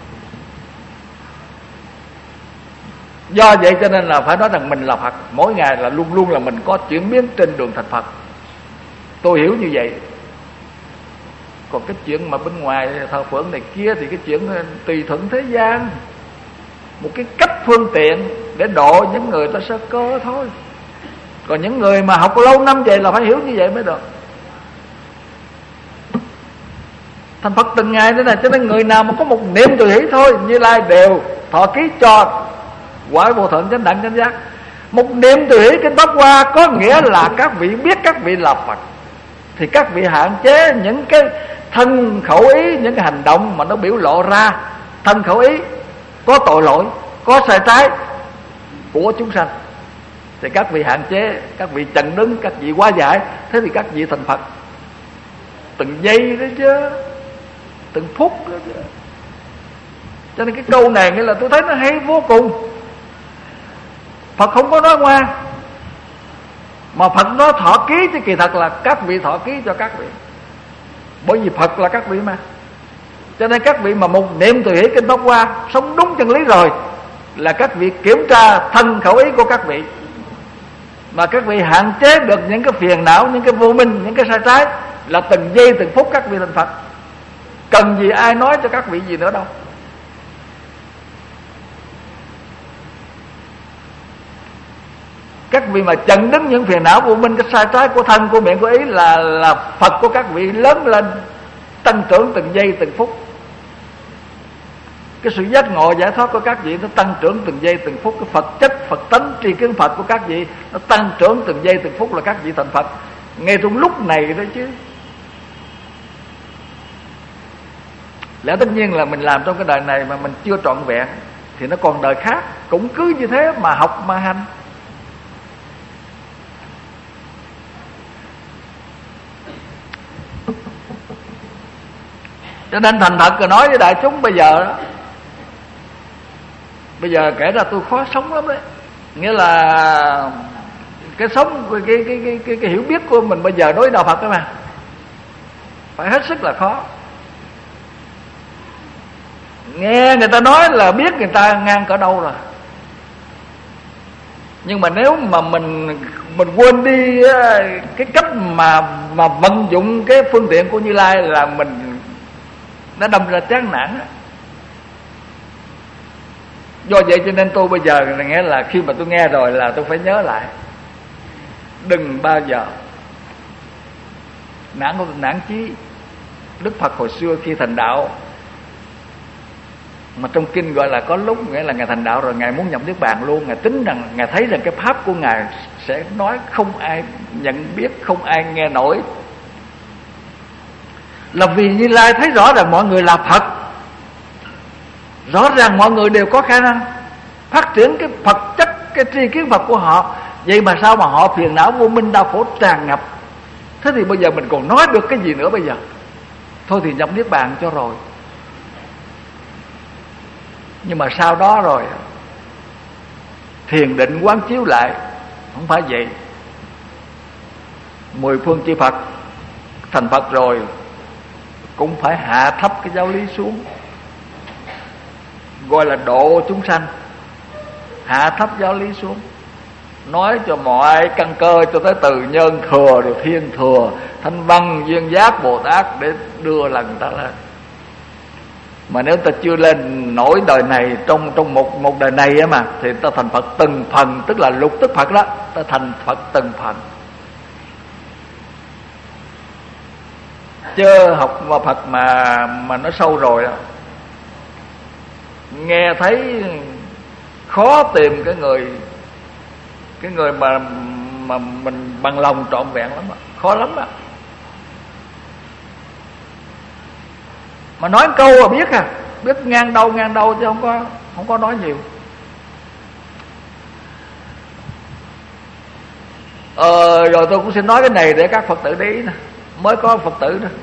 Do vậy cho nên là phải nói rằng mình là Phật, mỗi ngày là luôn luôn là mình có chuyển biến trên đường thành Phật. Tôi hiểu như vậy. Còn cái chuyện mà bên ngoài thờ phượng này kia thì cái chuyện tùy thuận thế gian, một cái cách phương tiện để độ những người ta sơ cơ thôi. Còn những người mà học lâu năm vậy là phải hiểu như vậy mới được. Thành Phật từng ngày thế này, cho nên người nào mà có một niệm tùy hỷ thôi, Như Lai đều thọ ký cho quả vô thượng chánh đẳng chánh giác. Một niệm tùy hỷ kinh Pháp Hoa có nghĩa là các vị biết các vị là Phật, thì các vị hạn chế những cái thân khẩu ý, những cái hành động mà nó biểu lộ ra thân khẩu ý có tội lỗi, có sai trái của chúng sanh, thì các vị hạn chế, các vị chặn đứng, các vị hóa giải. Thế thì các vị thành Phật từng giây đó chứ, từng phút đó chứ. Cho nên cái câu này nghĩa là tôi thấy nó hay vô cùng. Phật không có nói ngoan, Mà Phật nói thọ ký chứ kỳ thật là các vị thọ ký cho các vị. Bởi vì Phật là các vị mà. Cho nên các vị mà một niệm từ hỷ kinh Pháp Hoa sống đúng chân lý rồi, là các vị kiểm tra thân khẩu ý của các vị, mà các vị hạn chế được những cái phiền não, những cái vô minh, những cái sai trái, là từng giây từng phút các vị thành Phật. Cần gì ai nói cho các vị gì nữa đâu. Các vị mà chặn đứng những phiền não vô minh, cái sai trái của thân, của miệng, của ý, là Phật của các vị lớn lên, tăng trưởng từng giây từng phút. Cái sự giác ngộ giải thoát của các vị nó tăng trưởng từng giây từng phút. Cái Phật chất, Phật tánh, tri kiến Phật của các vị nó tăng trưởng từng giây từng phút, là các vị thành Phật ngay trong lúc này đó chứ. Lẽ tất nhiên là mình làm trong cái đời này mà mình chưa trọn vẹn thì nó còn đời khác, cũng cứ như thế mà học mà hành. Cho nên thành thật rồi nói với đại chúng bây giờ đó, bây giờ kể ra tôi khó sống lắm đấy. Nghĩa là cái sống, cái hiểu biết của mình bây giờ đối với đạo Phật đó mà, phải hết sức là khó. Nghe người ta nói là biết người ta ngang cỡ đâu rồi. Nhưng mà nếu mà mình quên đi cái cách mà vận dụng cái phương tiện của Như Lai, là mình nó đâm ra chán nản. Do vậy cho nên tôi bây giờ là nghĩa là khi mà tôi nghe rồi là tôi phải nhớ lại, đừng bao giờ nản chí. Đức Phật hồi xưa khi thành đạo, mà trong kinh gọi là có lúc nghĩa là Ngài thành đạo rồi, Ngài muốn nhập Niết Bàn luôn. Ngài tính rằng, Ngài thấy rằng cái pháp của Ngài sẽ nói không ai nhận biết, không ai nghe nổi. Là vì Như Lai thấy rõ ràng mọi người là Phật, rõ ràng mọi người đều có khả năng phát triển cái Phật chất, cái tri kiến Phật của họ. Vậy mà sao mà họ phiền não vô minh đau khổ tràn ngập. Thế thì bây giờ mình còn nói được cái gì nữa bây giờ? Thôi thì nhập Niết Bàn cho rồi. Nhưng mà sau đó rồi thiền định quán chiếu lại, không phải vậy. 10 phương chư Phật thành Phật rồi cũng phải hạ thấp cái giáo lý xuống, gọi là độ chúng sanh. Hạ thấp giáo lý xuống, nói cho mọi căn cơ, cho tới từ nhân thừa rồi thiên thừa, thanh văn, duyên giác, Bồ Tát, để đưa lần ta lên. Mà nếu ta chưa lên nổi đời này, trong một đời này á mà, thì ta thành Phật từng phần, tức là lục tức Phật đó, ta thành Phật từng phần. Chứ học mà Phật mà nó sâu rồi đó, nghe thấy khó tìm cái người mà mình bằng lòng trọn vẹn lắm đó. Khó lắm đó. Mà nói câu là biết biết ngang đâu chứ không có nói nhiều. Rồi tôi cũng xin nói cái này để các Phật tử để ý nè. Mới có Phật tử đó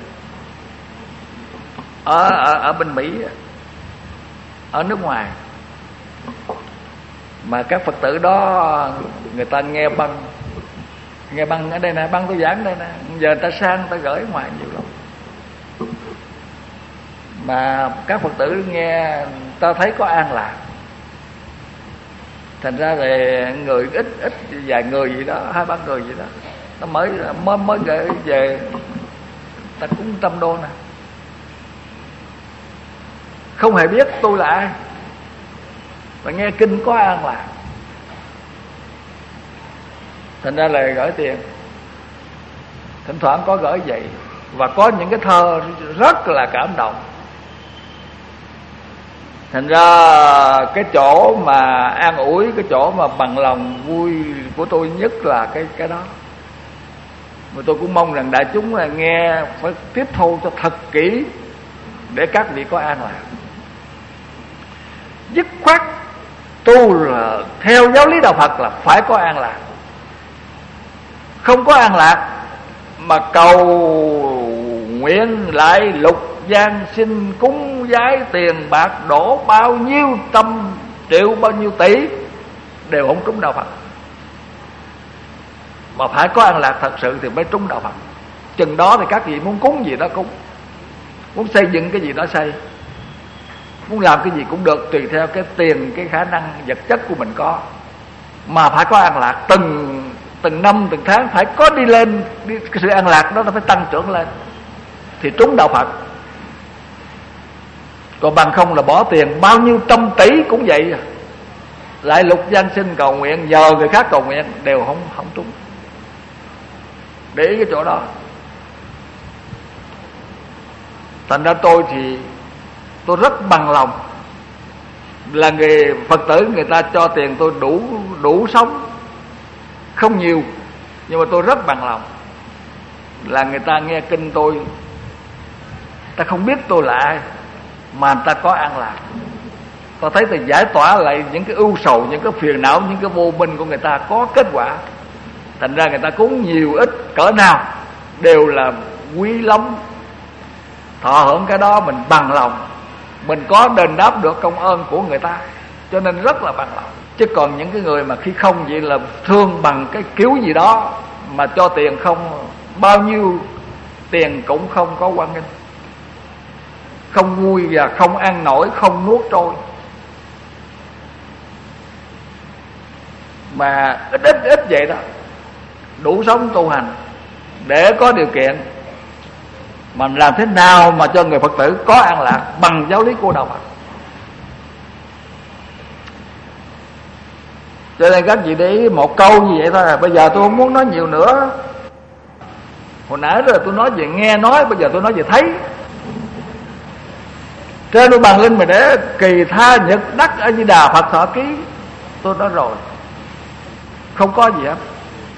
ở bên Mỹ, ở nước ngoài, mà các Phật tử đó người ta nghe băng ở đây nè, băng tôi giảng đây nè, giờ người ta sang người ta gửi ngoài nhiều lắm. Mà các Phật tử nghe ta thấy có an lạc, thành ra thì người ít vài người gì đó, 2-3 người gì đó, nó mới gửi về, ta cúng $100 nè, không hề biết tôi là ai, và nghe kinh có an lạc, thành ra là gửi tiền. Thỉnh thoảng có gửi vậy, và có những cái thơ rất là cảm động. Thành ra cái chỗ mà an ủi, cái chỗ mà bằng lòng vui của tôi nhất là cái đó. Mà tôi cũng mong rằng đại chúng là nghe phải tiếp thu cho thật kỹ để các vị có an lạc. Dứt khoát tu là theo giáo lý đạo Phật là phải có an lạc. Không có an lạc mà cầu nguyện lại lục gian xin cúng giái tiền bạc đổ bao nhiêu trăm triệu, bao nhiêu tỷ đều không trúng đạo Phật. mà phải có an lạc thật sự thì mới trúng đạo Phật. Chừng đó thì các vị muốn cúng gì đó cúng, muốn xây dựng cái gì đó xây, muốn làm cái gì cũng được, tùy theo cái tiền, cái khả năng vật chất của mình có. Mà phải có an lạc, từng năm từng tháng phải có đi lên, cái sự an lạc đó nó phải tăng trưởng lên thì trúng đạo Phật. Còn bằng không là bỏ tiền bao nhiêu trăm tỷ cũng vậy, lại lục gian sinh cầu nguyện, nhờ người khác cầu nguyện đều không trúng. Để ý cái chỗ đó. Thành ra tôi thì tôi rất bằng lòng, là người Phật tử người ta cho tiền tôi đủ sống, không nhiều, nhưng mà tôi rất bằng lòng là người ta nghe kinh tôi, ta không biết tôi là ai mà người ta có an lạc. Ta thấy ta giải tỏa lại những cái ưu sầu, những cái phiền não, những cái vô minh của người ta có kết quả. Thành ra người ta cúng nhiều ít cỡ nào đều là quý lắm. Thọ hưởng cái đó mình bằng lòng, mình có đền đáp được công ơn của người ta, cho nên rất là bằng lòng. Chứ còn những cái người mà khi không vậy là thương bằng cái kiểu gì đó, mà cho tiền không, bao nhiêu tiền cũng không có quan nghênh, không vui và không ăn nổi, không nuốt trôi. Mà ít vậy đó, đủ sống tu hành để có điều kiện. Mà làm thế nào mà cho người Phật tử có an lạc bằng giáo lý của đạo Phật. Cho nên các vị để ý một câu như vậy thôi. Bây giờ tôi không muốn nói nhiều nữa. Hồi nãy rồi tôi nói về nghe nói, bây giờ tôi nói về thấy. Trên đôi bàn linh mà để kỳ tha nhật đắc A Di Đà Phật thọ ký, tôi nói rồi, không có gì hết.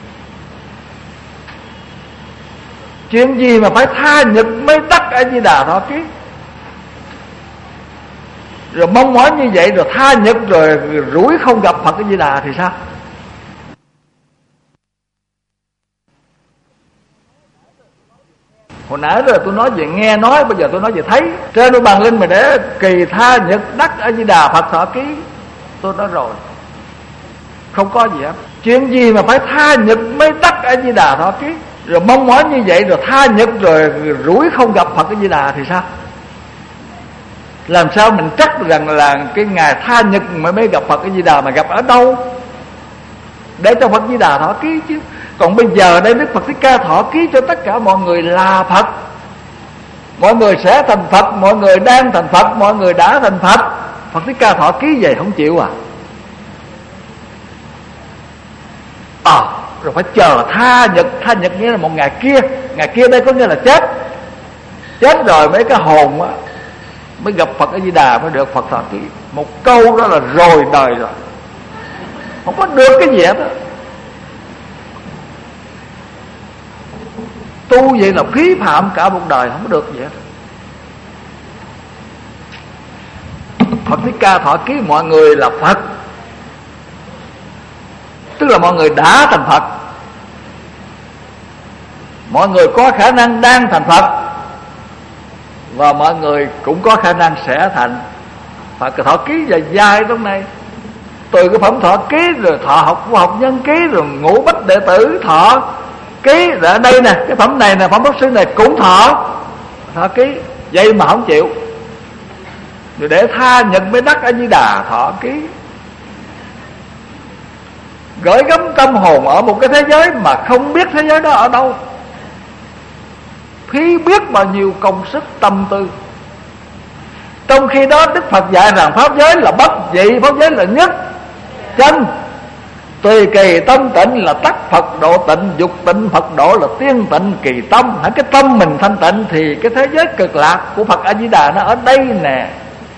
Chuyện gì mà phải tha nhật mới đắc A Di Đà thọ ký, rồi mong mỏi như vậy, rồi tha nhật rồi rủi không gặp Phật A Di Đà thì sao? Hồi nãy rồi tôi nói về nghe nói, bây giờ tôi nói về thấy. Trên đôi bàn linh mà để kỳ tha nhật đắc A Di Đà Phật thọ ký, tôi nói rồi, không có gì hết. Chuyện gì mà phải tha nhật mới đắc A Di Đà thọ ký, rồi mong mỏi như vậy, rồi tha nhật rồi rủi không gặp Phật A Di Đà thì sao? Làm sao mình chắc rằng là cái ngày tha nhật mà mới gặp Phật A Di Đà, mà gặp ở đâu để cho Phật A Di Đà thọ ký chứ? Còn bây giờ đây Đức Phật Thích Ca thọ ký cho tất cả mọi người là Phật. Mọi người sẽ thành Phật, mọi người đang thành Phật, mọi người đã thành Phật. Phật Thích Ca thọ ký vậy không chịu à? Rồi phải chờ tha nhật nghĩa là một ngày kia đây có nghĩa là chết rồi mấy cái hồn á mới gặp Phật A Di Đà, mới được Phật thọ ký. Một câu đó là rồi đời rồi, không có được cái gì hết đó. Tu vậy là phí phạm cả một đời, không có được gì hết. Phật Thích Ca thọ ký mọi người là Phật, tức là mọi người đã thành Phật, mọi người có khả năng đang thành Phật, và mọi người cũng có khả năng sẽ thành Phật. Cái thọ ký dài dài trong này, từ cái phẩm thọ ký, rồi thọ học nhân ký, rồi ngũ bách đệ tử thọ ký. Rồi ở đây nè, cái phẩm này nè, phẩm bác sư này cũng thọ ký, vậy mà không chịu. Rồi để tha nhật mới đắc A Di Đà thọ ký, gửi gắm tâm hồn ở một cái thế giới mà không biết thế giới đó ở đâu, phí biết bao nhiêu công sức tâm tư. Trong khi đó Đức Phật dạy rằng pháp giới là bất dị, pháp giới là nhất chân, tùy kỳ tâm tịnh là tắc Phật độ tịnh, dục tịnh Phật độ là tiên tịnh kỳ tâm. Hãy cái tâm mình thanh tịnh thì cái thế giới cực lạc của Phật A Di Đà nó ở đây nè.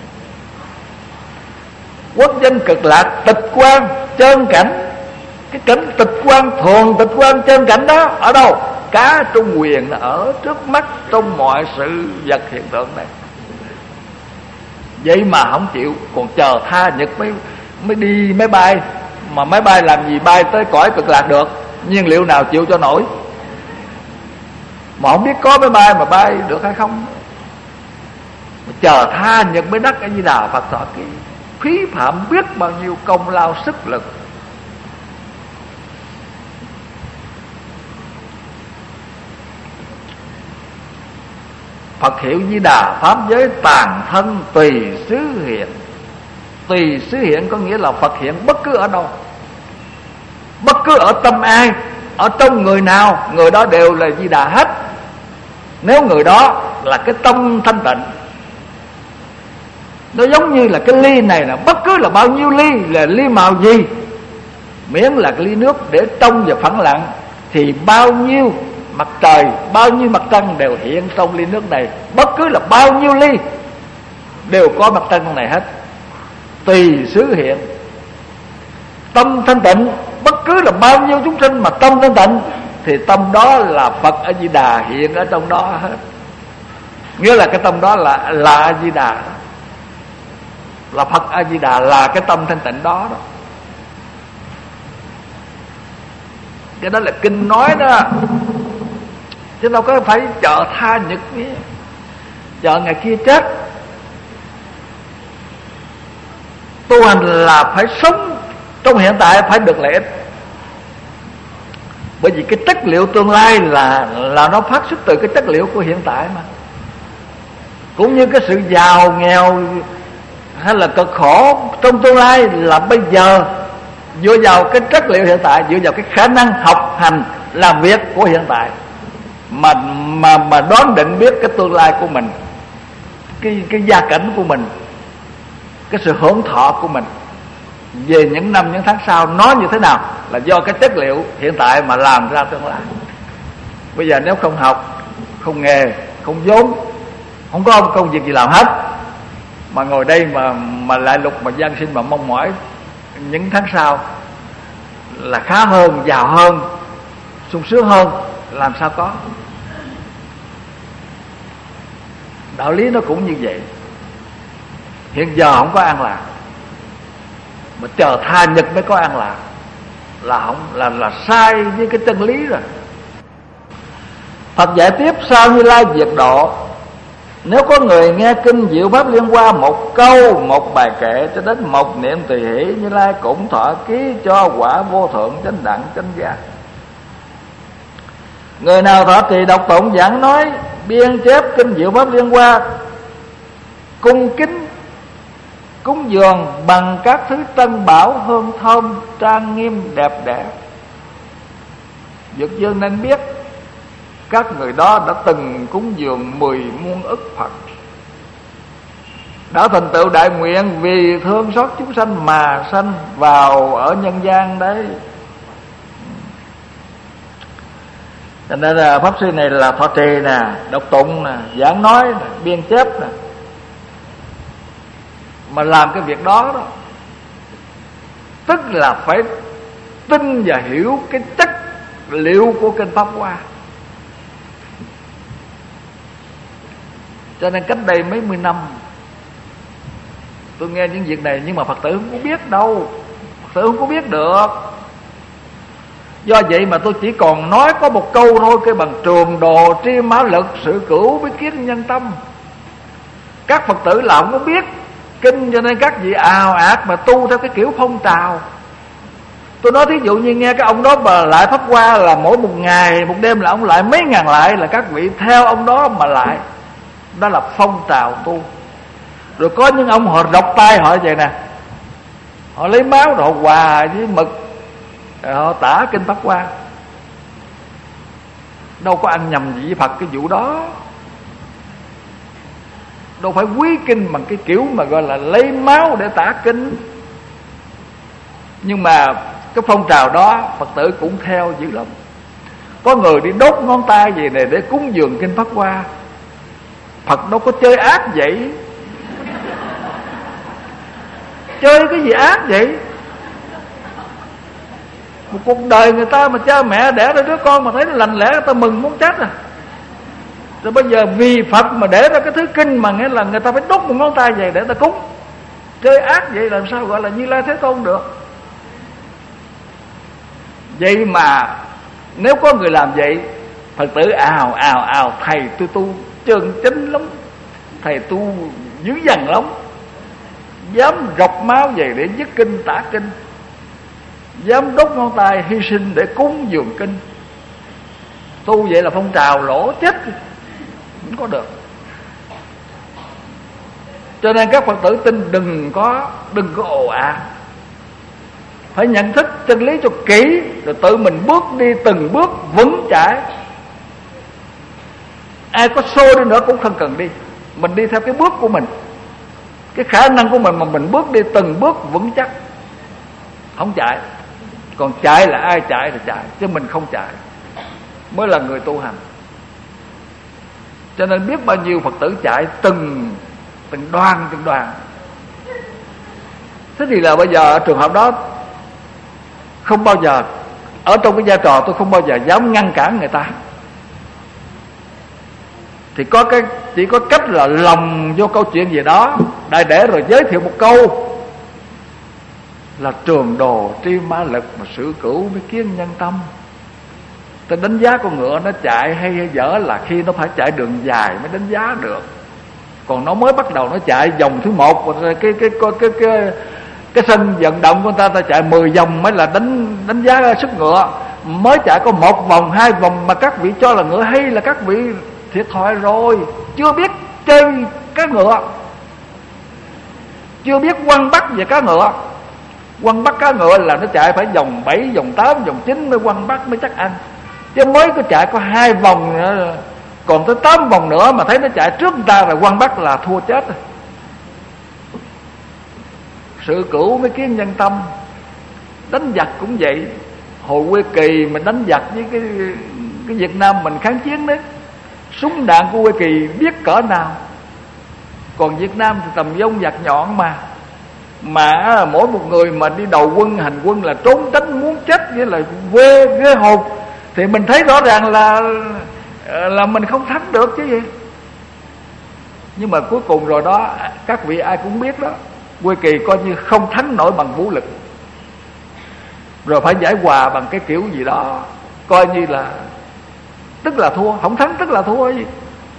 Quốc danh cực lạc tịch quan chân cảnh, cái cảnh tịch quan, thường tịch quan chân cảnh đó ở đâu? Cá Trung Quyền ở trước mắt trong mọi sự vật hiện tượng này. Vậy mà không chịu, còn chờ tha nhật mới đi máy bay. Mà máy bay làm gì bay tới cõi cực lạc được? Nhiên liệu nào chịu cho nổi? Mà không biết có máy bay mà bay được hay không. Chờ tha nhật mới đắc A Di Đà Phật thọ ký, phí phạm biết bao nhiêu công lao sức lực. Phật hiệu Di Đà pháp giới tàn thân tùy xứ hiện. Tùy xứ hiện có nghĩa là Phật hiện bất cứ ở đâu, bất cứ ở tâm ai, ở trong người nào, người đó đều là Di Đà hết. Nếu người đó là cái tâm thanh tịnh. Nó giống như là cái ly này là bất cứ là bao nhiêu ly, là ly màu gì, miễn là cái ly nước để trong và phẳng lặng, thì bao nhiêu mặt trời, bao nhiêu mặt trăng đều hiện trong ly nước này. Bất cứ là bao nhiêu ly đều có mặt trăng trong này hết. Tùy xứ hiện. Tâm thanh tịnh, bất cứ là bao nhiêu chúng sinh mà tâm thanh tịnh thì tâm đó là Phật A Di Đà hiện ở trong đó hết. Nghĩa là cái tâm đó là A Di Đà, là Phật A Di Đà, là cái tâm thanh tịnh đó đó. Cái đó là kinh nói đó, chứ đâu có phải chờ tha nhật nhé, chờ ngày kia chết. Tu hành là phải sống trong hiện tại, phải được lợi ích. Bởi vì cái chất liệu tương lai là nó phát xuất từ cái chất liệu của hiện tại mà. Cũng như cái sự giàu nghèo hay là cực khổ trong tương lai là bây giờ dựa vào cái chất liệu hiện tại, dựa vào cái khả năng học hành làm việc của hiện tại mà đoán định biết cái tương lai của mình, cái gia cảnh của mình, cái sự hưởng thọ của mình về những năm những tháng sau nó như thế nào, là do cái chất liệu hiện tại mà làm ra tương lai. Bây giờ nếu không học, không nghề, không vốn, không có công việc gì làm hết, mà ngồi đây mà lại lục mà gian sinh mà mong mỏi những tháng sau là khá hơn, giàu hơn, sung sướng hơn, làm sao có. Đạo lý nó cũng như vậy. Hiện giờ không có an lạc, mà chờ tha nhật mới có an lạc, là không, là sai với cái chân lý rồi. Phật dạy tiếp: sao Như Lai diệt độ, nếu có người nghe kinh diệu pháp liên hoa một câu, một bài kệ cho đến một niệm tùy hỷ, Như Lai cũng thọ ký cho quả vô thượng chánh đẳng chánh giác. Người nào thọ trì đọc tụng giảng nói biên chép kinh diệu pháp liên hoa, cung kính cúng dường bằng các thứ tân bảo hương thơm trang nghiêm đẹp đẽ, Dược Dương nên biết các người đó đã từng cúng dường 10 muôn ức Phật, đã thành tựu đại nguyện vì thương xót chúng sanh mà sanh vào ở nhân gian đấy. Cho nên là pháp sư này là thọ trì nè, đọc tụng nè, giảng nói nè, biên chép nè, mà làm cái việc đó đó, tức là phải tin và hiểu cái chất liệu của kinh Pháp Hoa. Cho nên cách đây mấy mươi năm tôi nghe những việc này, nhưng mà Phật tử không có biết đâu, Phật tử không có biết được. Do vậy mà tôi chỉ còn nói có một câu thôi: cái bằng trường đồ tri mã lực, sự cửu bí kiến nhân tâm. Các Phật tử là không có biết kinh, cho nên các vị ào ạt mà tu theo cái kiểu phong trào. Tôi nói thí dụ như nghe cái ông đó mà lại Pháp Hoa là mỗi một ngày một đêm là ông lại mấy ngàn lại, là các vị theo ông đó mà lại, đó là phong trào tu. Rồi có những ông họ rọc tay họ vậy nè, họ lấy máu rồi họ hòa với mực, rồi họ tả kinh Pháp Hoa. Đâu có ăn nhầm gì với Phật cái vụ đó, đâu phải quý kinh bằng cái kiểu mà gọi là lấy máu để tả kinh. Nhưng mà cái phong trào đó Phật tử cũng theo dữ lắm. Có người đi đốt ngón tay gì này để cúng dường kinh Pháp Hoa. Phật đâu có chơi ác vậy, chơi cái gì ác vậy? Một cuộc đời người ta mà cha mẹ đẻ ra đứa con mà thấy nó lành lẽ, người ta mừng muốn chết à. Rồi bây giờ vì Phật mà để ra cái thứ kinh mà nghĩa là người ta phải đốt một ngón tay vậy để ta cúng, chơi ác vậy làm sao gọi là Như Lai Thế Tôn được? Vậy mà nếu có người làm vậy, Phật tử ào ào ào: thầy tôi tu chân chính lắm, thầy tu dữ dằn lắm, dám rọc máu về để dứt kinh tả kinh, dám đốt ngón tay hy sinh để cúng dường kinh. Tu vậy là phong trào lỗ chết, không có được. Cho nên các Phật tử tin đừng có ồ ạt, phải nhận thức chân lý cho kỹ, rồi tự mình bước đi từng bước vững chãi. Ai có xô đi nữa cũng không cần đi, mình đi theo cái bước của mình, cái khả năng của mình mà mình bước đi từng bước vững chắc, không chạy. Còn chạy là ai chạy thì chạy, chứ mình không chạy mới là người tu hành. Cho nên biết bao nhiêu Phật tử chạy từng đoàn. Thế thì là bây giờ ở trường hợp đó, không bao giờ ở trong cái vai trò tôi không bao giờ dám ngăn cản người ta, thì chỉ có cách là lòng vô câu chuyện gì đó đại để rồi giới thiệu một câu là trường đồ tri ma lực mà sự cửu mới kiến nhân tâm. Ta đánh giá con ngựa nó chạy hay dở là khi nó phải chạy đường dài mới đánh giá được. Còn nó mới bắt đầu nó chạy vòng thứ 1, cái sân vận động của người ta chạy 10 vòng mới là đánh giá sức ngựa. Mới chạy có 1 vòng 2 vòng mà các vị cho là ngựa hay là các vị thiệt thòi rồi, chưa biết chơi cá ngựa, chưa biết quăng bắt về cá ngựa. Quăng bắt cá ngựa là nó chạy phải vòng 7, vòng 8, vòng 9 mới quăng bắt mới chắc ăn. Chứ mới có chạy có 2 vòng nữa, còn tới 8 vòng nữa mà thấy nó chạy trước người ta rồi quăng bắt là thua chết rồi. Sự cửu mới kiến nhân tâm. Đánh giặc cũng vậy. Hồi Quê Kỳ mình đánh giặc với cái Việt Nam mình kháng chiến đấy, súng đạn của Quê Kỳ biết cỡ nào. Còn Việt Nam thì tầm vông giặc nhọn mà mỗi một người mà đi đầu quân hành quân là trốn tránh muốn chết, với là ghê hồn. Thì mình thấy rõ ràng là mình không thắng được chứ gì. Nhưng mà cuối cùng rồi đó, các vị ai cũng biết đó, Quê Kỳ coi như không thắng nổi bằng vũ lực, rồi phải giải hòa bằng cái kiểu gì đó, coi như là tức là thua, không thắng tức là thua gì.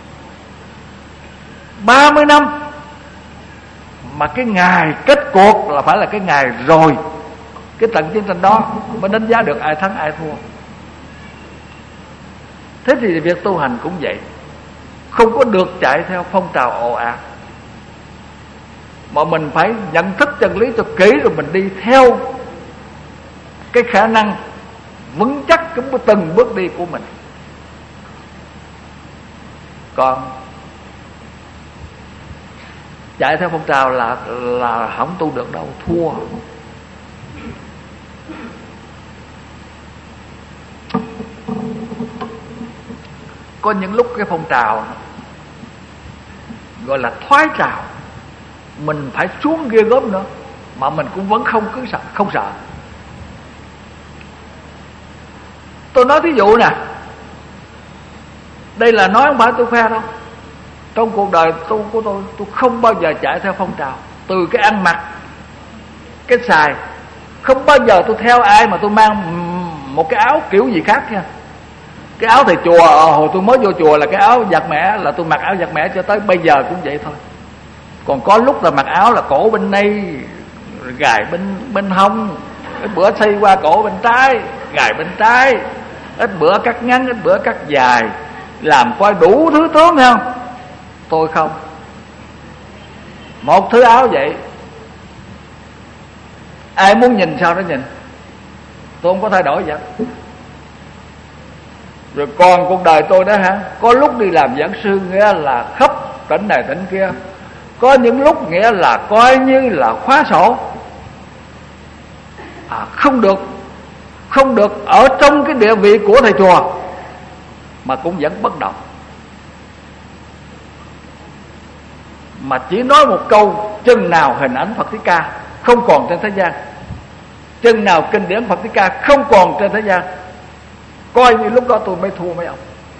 30 năm mà cái ngày kết cuộc là phải là cái ngày rồi, cái trận chiến tranh đó mới đánh giá được ai thắng ai thua. Thế thì việc tu hành cũng vậy, không có được chạy theo phong trào ồ ạt, mà mình phải nhận thức chân lý cho kỹ, rồi mình đi theo cái khả năng vững chắc cái từng bước đi của mình. Còn chạy theo phong trào là không tu được đâu, thua. Có những lúc cái phong trào gọi là thoái trào, mình phải xuống ghê gớm nữa mà mình cũng vẫn không sợ. Tôi nói thí dụ nè, đây là nói không phải tôi khoe đâu. Trong cuộc đời của tôi không bao giờ chạy theo phong trào. Từ cái ăn mặc, cái xài, không bao giờ tôi theo ai mà tôi mang một cái áo kiểu gì khác nha. Cái áo thầy chùa, hồi tôi mới vô chùa là cái áo giặt mẻ, là tôi mặc áo giặt mẻ cho tới bây giờ cũng vậy thôi. Còn có lúc là mặc áo là cổ bên đây, gài bên hông, ít bữa xây qua cổ bên trái, gài bên trái, ít bữa cắt ngắn, ít bữa cắt dài, làm coi đủ thứ tướng thấy không? Tôi không. Một thứ áo vậy, ai muốn nhìn sao nó nhìn, tôi không có thay đổi vậy. Rồi còn cuộc đời tôi đó hả, có lúc đi làm giảng sư nghĩa là khắp tỉnh này tỉnh kia, có những lúc nghĩa là coi như là khóa sổ, không được ở trong cái địa vị của thầy chùa mà cũng vẫn bất động. Mà chỉ nói một câu, chừng nào hình ảnh Phật Thích Ca không còn trên thế gian, chừng nào kinh điển Phật Thích Ca không còn trên thế gian, coi như lúc đó tôi mới thua mấy ông.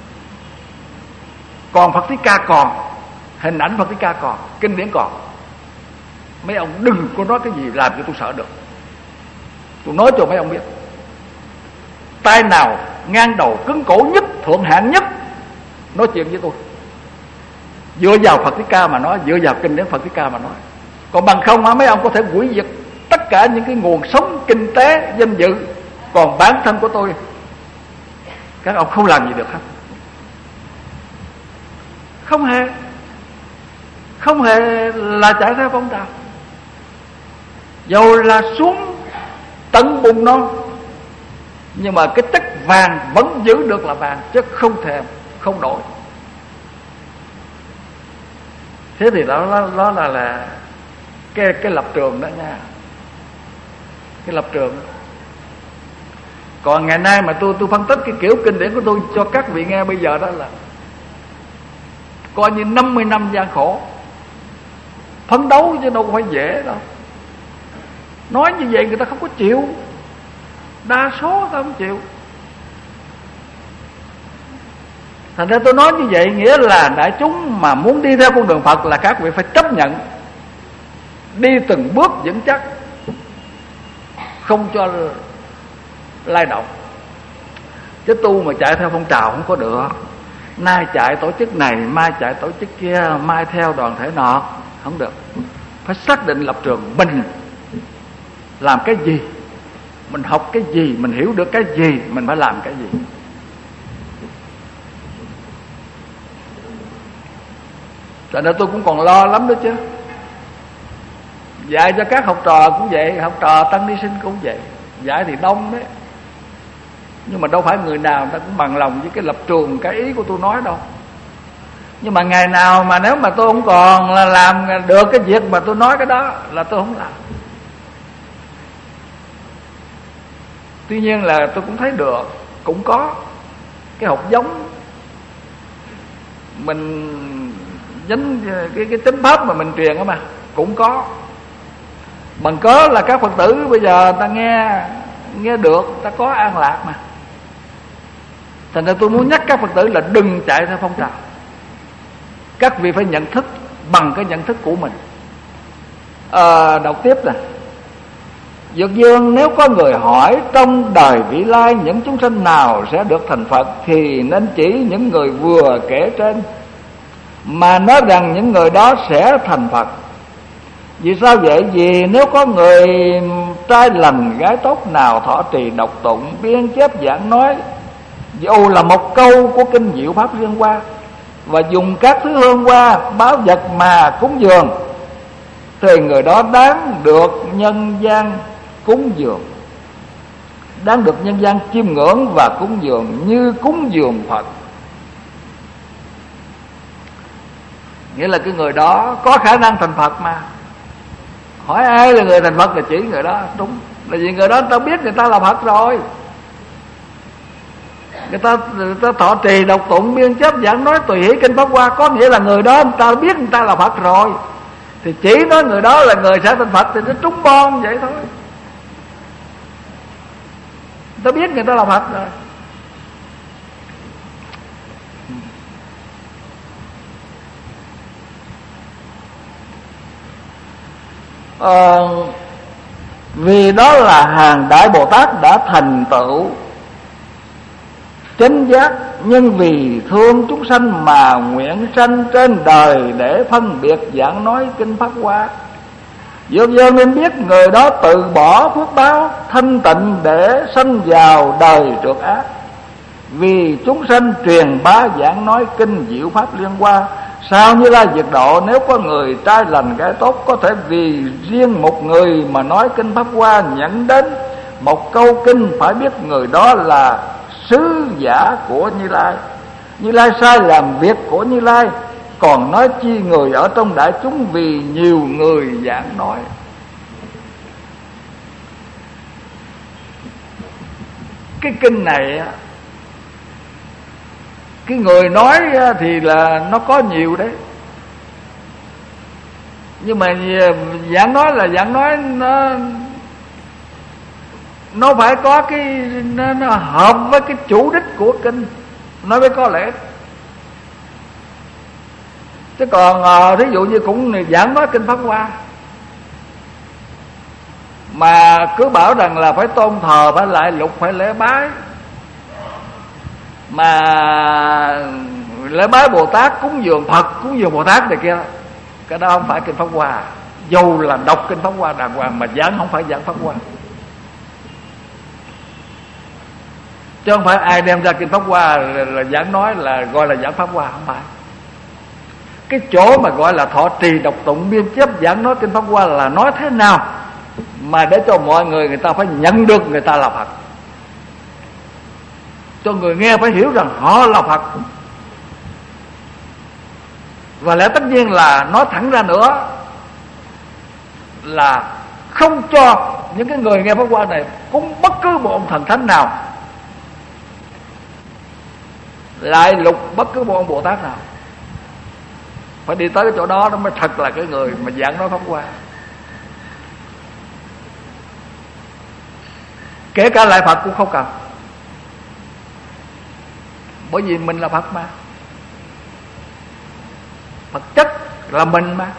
Còn Phật Thích Ca còn, hình ảnh Phật Thích Ca còn, kinh điển còn, mấy ông đừng có nói cái gì làm cho tôi sợ được. Tôi nói cho mấy ông biết, tay nào ngang đầu cứng cổ nhất, thượng hạng nhất, nói chuyện với tôi dựa vào Phật Thích Ca mà nói, dựa vào kinh điển Phật Thích Ca mà nói. Còn bằng không mấy ông có thể hủy diệt tất cả những cái nguồn sống kinh tế danh dự, còn bản thân của tôi các ông không làm gì được hết, không hề là chạy theo phong trào. Dầu là xuống tận bùn non, nhưng mà cái chất vàng vẫn giữ được là vàng, chứ không thèm không đổi. Thế thì đó là cái lập trường đó nha, cái lập trường. Còn ngày nay mà tôi phân tích cái kiểu kinh điển của tôi cho các vị nghe bây giờ, đó là coi như 50 năm gian khổ phấn đấu, chứ đâu có phải dễ đâu. Nói như vậy người ta không có chịu, đa số người ta không chịu. Thành ra tôi nói như vậy nghĩa là đại chúng mà muốn đi theo con đường Phật là các vị phải chấp nhận đi từng bước vững chắc, không cho lay động. Chứ tu mà chạy theo phong trào không có được. Nay chạy tổ chức này, mai chạy tổ chức kia, mai theo đoàn thể nọ, không được. Phải xác định lập trường mình làm cái gì, mình học cái gì, mình hiểu được cái gì, mình phải làm cái gì. Cho nên tôi cũng còn lo lắm đó chứ. Dạy cho các học trò cũng vậy, học trò tăng ni sinh cũng vậy. Dạy thì đông đấy, nhưng mà đâu phải người nào ta cũng bằng lòng với cái lập trường, cái ý của tôi nói đâu. Nhưng mà ngày nào mà nếu mà tôi không còn là làm được cái việc mà tôi nói cái đó là tôi không làm. Tuy nhiên là tôi cũng thấy được, cũng có cái hột giống mình dính cái tính pháp mà mình truyền đó mà, cũng có. Bằng cớ là các Phật tử bây giờ ta nghe được, ta có an lạc mà. Thành ra tôi muốn nhắc các Phật tử là đừng chạy theo phong trào. Các vị phải nhận thức bằng cái nhận thức của mình. Đọc tiếp nè. Dược Dương, nếu có người hỏi trong đời vị lai những chúng sanh nào sẽ được thành Phật, thì nên chỉ những người vừa kể trên, mà nói rằng những người đó sẽ thành Phật. Vì sao vậy? Vì nếu có người trai lành gái tốt nào thọ trì đọc tụng biên chép giảng nói, dù là một câu của kinh Diệu Pháp Liên Hoa, và dùng các thứ hương hoa báo vật mà cúng dường, thì người đó đáng được nhân gian cúng dường, đáng được nhân gian chiêm ngưỡng và cúng dường như cúng dường Phật. Nghĩa là cái người đó có khả năng thành Phật mà. Hỏi ai là người thành Phật là chỉ người đó. Đúng, là vì người đó ta biết người ta là Phật rồi. Người ta thọ trì đọc tụng biên chép giảng nói tùy hỷ kinh Pháp Hoa, có nghĩa là người đó người ta biết người ta là Phật rồi. Thì chỉ nói người đó là người sẽ thành Phật thì nó trúng bom vậy thôi. Người ta biết người ta là Phật rồi. Vì đó là hàng Đại Bồ Tát đã thành tựu chánh giác, nhưng vì thương chúng sanh mà nguyện sanh trên đời để phân biệt giảng nói kinh Pháp Hoa. Dược Dương nên biết người đó từ bỏ phước báo thanh tịnh để sanh vào đời trượt ác. Vì chúng sanh truyền bá giảng nói kinh Diệu Pháp Liên Hoa, sao Như Lai diệt độ, nếu có người trai lành gái tốt có thể vì riêng một người mà nói kinh Pháp Hoa nhận đến một câu kinh, phải biết người đó là sứ giả của Như Lai. Như Lai sai làm việc của Như Lai, còn nói chi người ở trong đại chúng vì nhiều người giảng nói. Cái kinh này cái người nói thì là nó có nhiều đấy, nhưng mà giảng nói là giảng nói nó phải có cái nó hợp với cái chủ đích của kinh, nó mới có lẽ. Chứ còn thí dụ như cũng giảng nói kinh Pháp Hoa mà cứ bảo rằng là phải tôn thờ, phải lại lục, phải lễ bái, mà lễ bái Bồ Tát, cúng dường Phật, cúng dường Bồ Tát này kia, cái đó không phải kinh Pháp Hoa. Dù là đọc kinh Pháp Hoa đàng hoàng mà giảng không phải giảng Pháp Hoa, chứ không phải ai đem ra kinh Pháp Hoa là giảng nói là gọi là giảng Pháp Hoa, không phải. cái chỗ mà gọi là thọ trì đọc tụng biên chép giảng nói kinh Pháp Hoa là nói thế nào mà để cho mọi người ta phải nhận được người ta là Phật, cho người nghe phải hiểu rằng họ là Phật. Và lẽ tất nhiên là nói thẳng ra nữa là không cho những cái người nghe Pháp Hoa này cúng bất cứ một ông thần thánh nào, lại lục bất cứ một ông Bồ Tát nào. Phải đi tới cái chỗ đó nó mới thật là cái người mà giảng nói Pháp Hoa. Kể cả lại Phật cũng không cần, bởi vì mình là Phật mà, Phật chất là mình mà.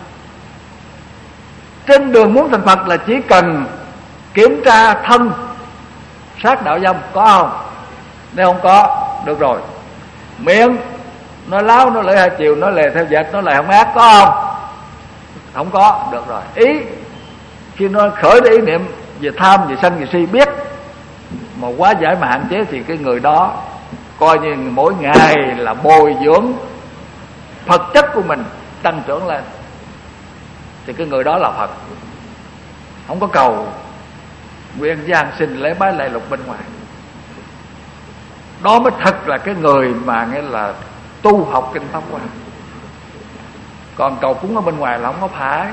Trên đường muốn thành Phật là chỉ cần kiểm tra thân sát đạo dâm có không, nếu không có được rồi. Miệng nói láo, nói lưỡi hai chiều, nói lề theo dệt, nói lời không ác có không, không có được rồi. Ý khi nó khởi ý niệm về tham, về sân, về si biết mà quá giải mà hạn chế thì cái người đó coi như mỗi ngày là bồi dưỡng Phật chất của mình tăng trưởng lên, thì cái người đó là Phật, không có cầu nguyên gian sinh lấy bái lại lục bên ngoài. Đó mới thật là cái người mà nghĩa là tu học kinh Pháp Hoa. Còn cầu cúng ở bên ngoài là không có phải.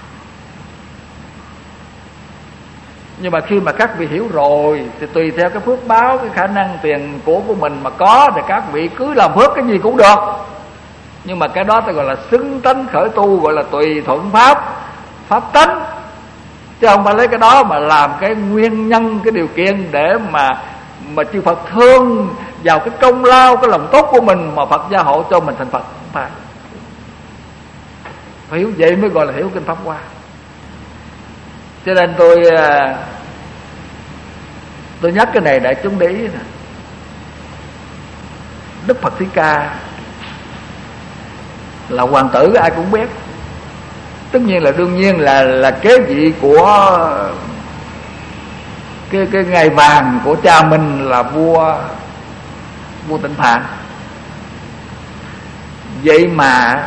Nhưng mà khi mà các vị hiểu rồi thì tùy theo cái phước báo, cái khả năng tiền của mình mà có thì các vị cứ làm phước cái gì cũng được. Nhưng mà cái đó ta gọi là xứng tánh khởi tu, gọi là tùy thuận pháp, pháp tánh. Chứ không phải lấy cái đó mà làm cái nguyên nhân, cái điều kiện để mà chư Phật thương vào cái công lao, cái lòng tốt của mình mà Phật gia hộ cho mình thành Phật. Không phải. Phải hiểu vậy mới gọi là hiểu kinh Pháp Hoa. Cho nên tôi nhắc cái này để chúng để ý nè. Đức Phật Thích Ca là hoàng tử, ai cũng biết. Tất nhiên là đương nhiên là kế vị của cái ngày vàng của cha mình là vua Tịnh Phạn. Vậy mà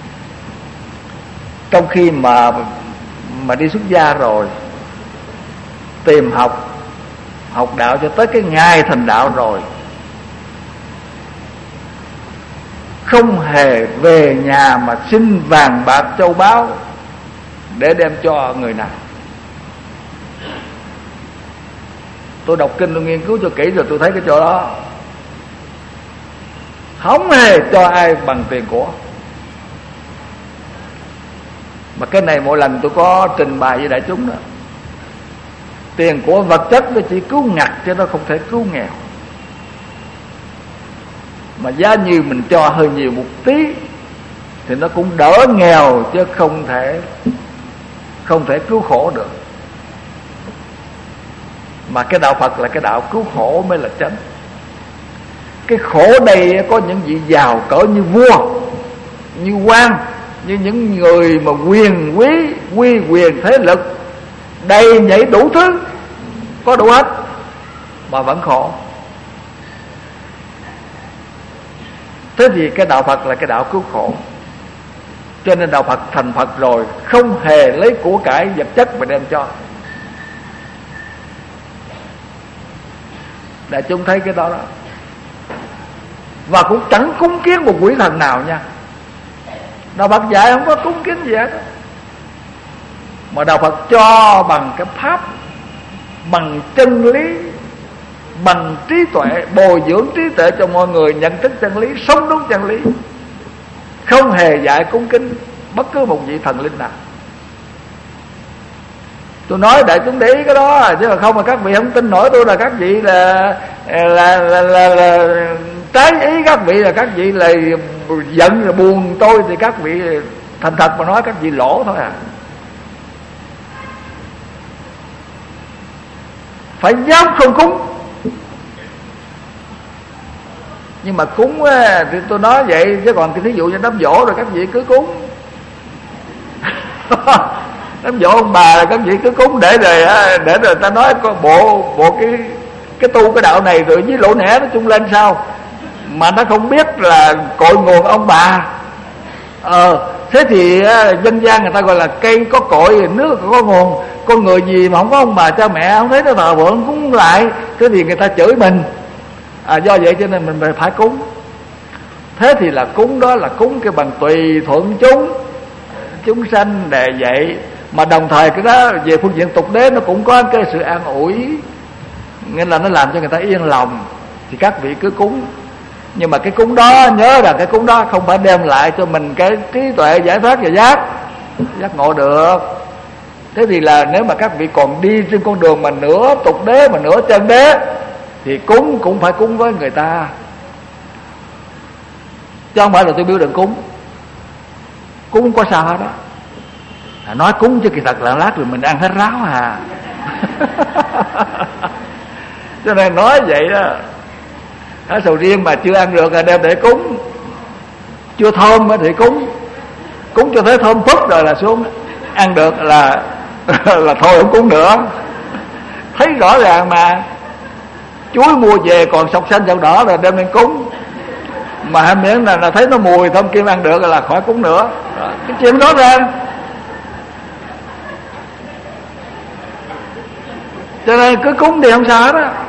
trong khi mà đi xuất gia rồi, tìm học đạo cho tới cái ngày thành đạo rồi, không hề về nhà mà xin vàng bạc châu báu để đem cho người nào. Tôi đọc kinh, tôi nghiên cứu cho kỹ rồi tôi thấy cái chỗ đó không hề cho ai bằng tiền của. Mà cái này mỗi lần tôi có trình bày với đại chúng đó, tiền của vật chất nó chỉ cứu ngặt chứ nó không thể cứu nghèo. Mà giá như mình cho hơi nhiều một tí thì nó cũng đỡ nghèo chứ không thể cứu khổ được. Mà cái đạo Phật là cái đạo cứu khổ mới là chánh. Cái khổ đây có những vị giàu cỡ như vua, như quan, như những người mà quyền quý, uy quyền thế lực, đầy nhảy đủ thứ, có đủ hết mà vẫn khổ. Thế thì cái đạo Phật là cái đạo cứu khổ. Cho nên đạo Phật thành Phật rồi không hề lấy của cải vật chất mà đem cho. Để chúng thấy cái đó đó. Và cũng chẳng cúng kiến một quỷ thần nào nha. Đạo Phật dạy không có cúng kiến gì hết. Mà đạo Phật cho bằng cái pháp, bằng chân lý, bằng trí tuệ, bồi dưỡng trí tuệ cho mọi người nhận thức chân lý, sống đúng chân lý. Không hề dạy cúng kính bất cứ một vị thần linh nào. Tôi nói để chúng để ý cái đó, chứ mà không mà các vị không tin nổi tôi là các vị là trái ý, các vị là các vị là giận là buồn tôi, thì các vị thành thật mà nói các vị lỗ thôi à. Phải dám không cúng. Nhưng mà cúng thì tôi nói vậy, chứ còn cái thí dụ như đám giỗ rồi các vị cứ cúng. Đám giỗ ông bà là các vị cứ cúng để rồi ta nói có bộ cái tu cái đạo này rồi với lỗ nẻ nó chung lên sao mà nó không biết là cội nguồn ông bà. Thế thì dân gian người ta gọi là cây có cội, nước có nguồn. Con người gì mà không có ông bà cha mẹ, không thấy nó thờ phượng cúng lại, thế thì người ta chửi mình. Do vậy cho nên mình phải cúng. Thế thì là cúng đó là cúng cái bằng tùy thuận chúng sanh đề vậy. Mà đồng thời cái đó về phương diện tục đế nó cũng có cái sự an ủi, nghĩa là nó làm cho người ta yên lòng. Thì các vị cứ cúng, nhưng mà cái cúng đó nhớ rằng cái cúng đó không phải đem lại cho mình cái trí tuệ giải thoát và giác ngộ được. Thế thì là nếu mà các vị còn đi trên con đường mà nửa tục đế mà nửa chân đế thì cúng cũng phải cúng với người ta, chứ không phải là tôi biểu định cúng không có sao hết đó. Nói cúng chứ kỳ thật là lát rồi mình ăn hết ráo cho nên nói vậy đó. Sầu riêng mà chưa ăn được là đem để cúng, chưa thơm thì cúng cho thấy thơm phức rồi là xuống ăn được là thôi không cúng nữa. Thấy rõ ràng mà, chuối mua về còn sọc xanh sọc đỏ rồi đem lên cúng, mà hai miếng là thấy nó mùi thơm kim ăn được là khỏi cúng nữa. Cái chuyện đó ra, cho nên cứ cúng đi không sao hết á.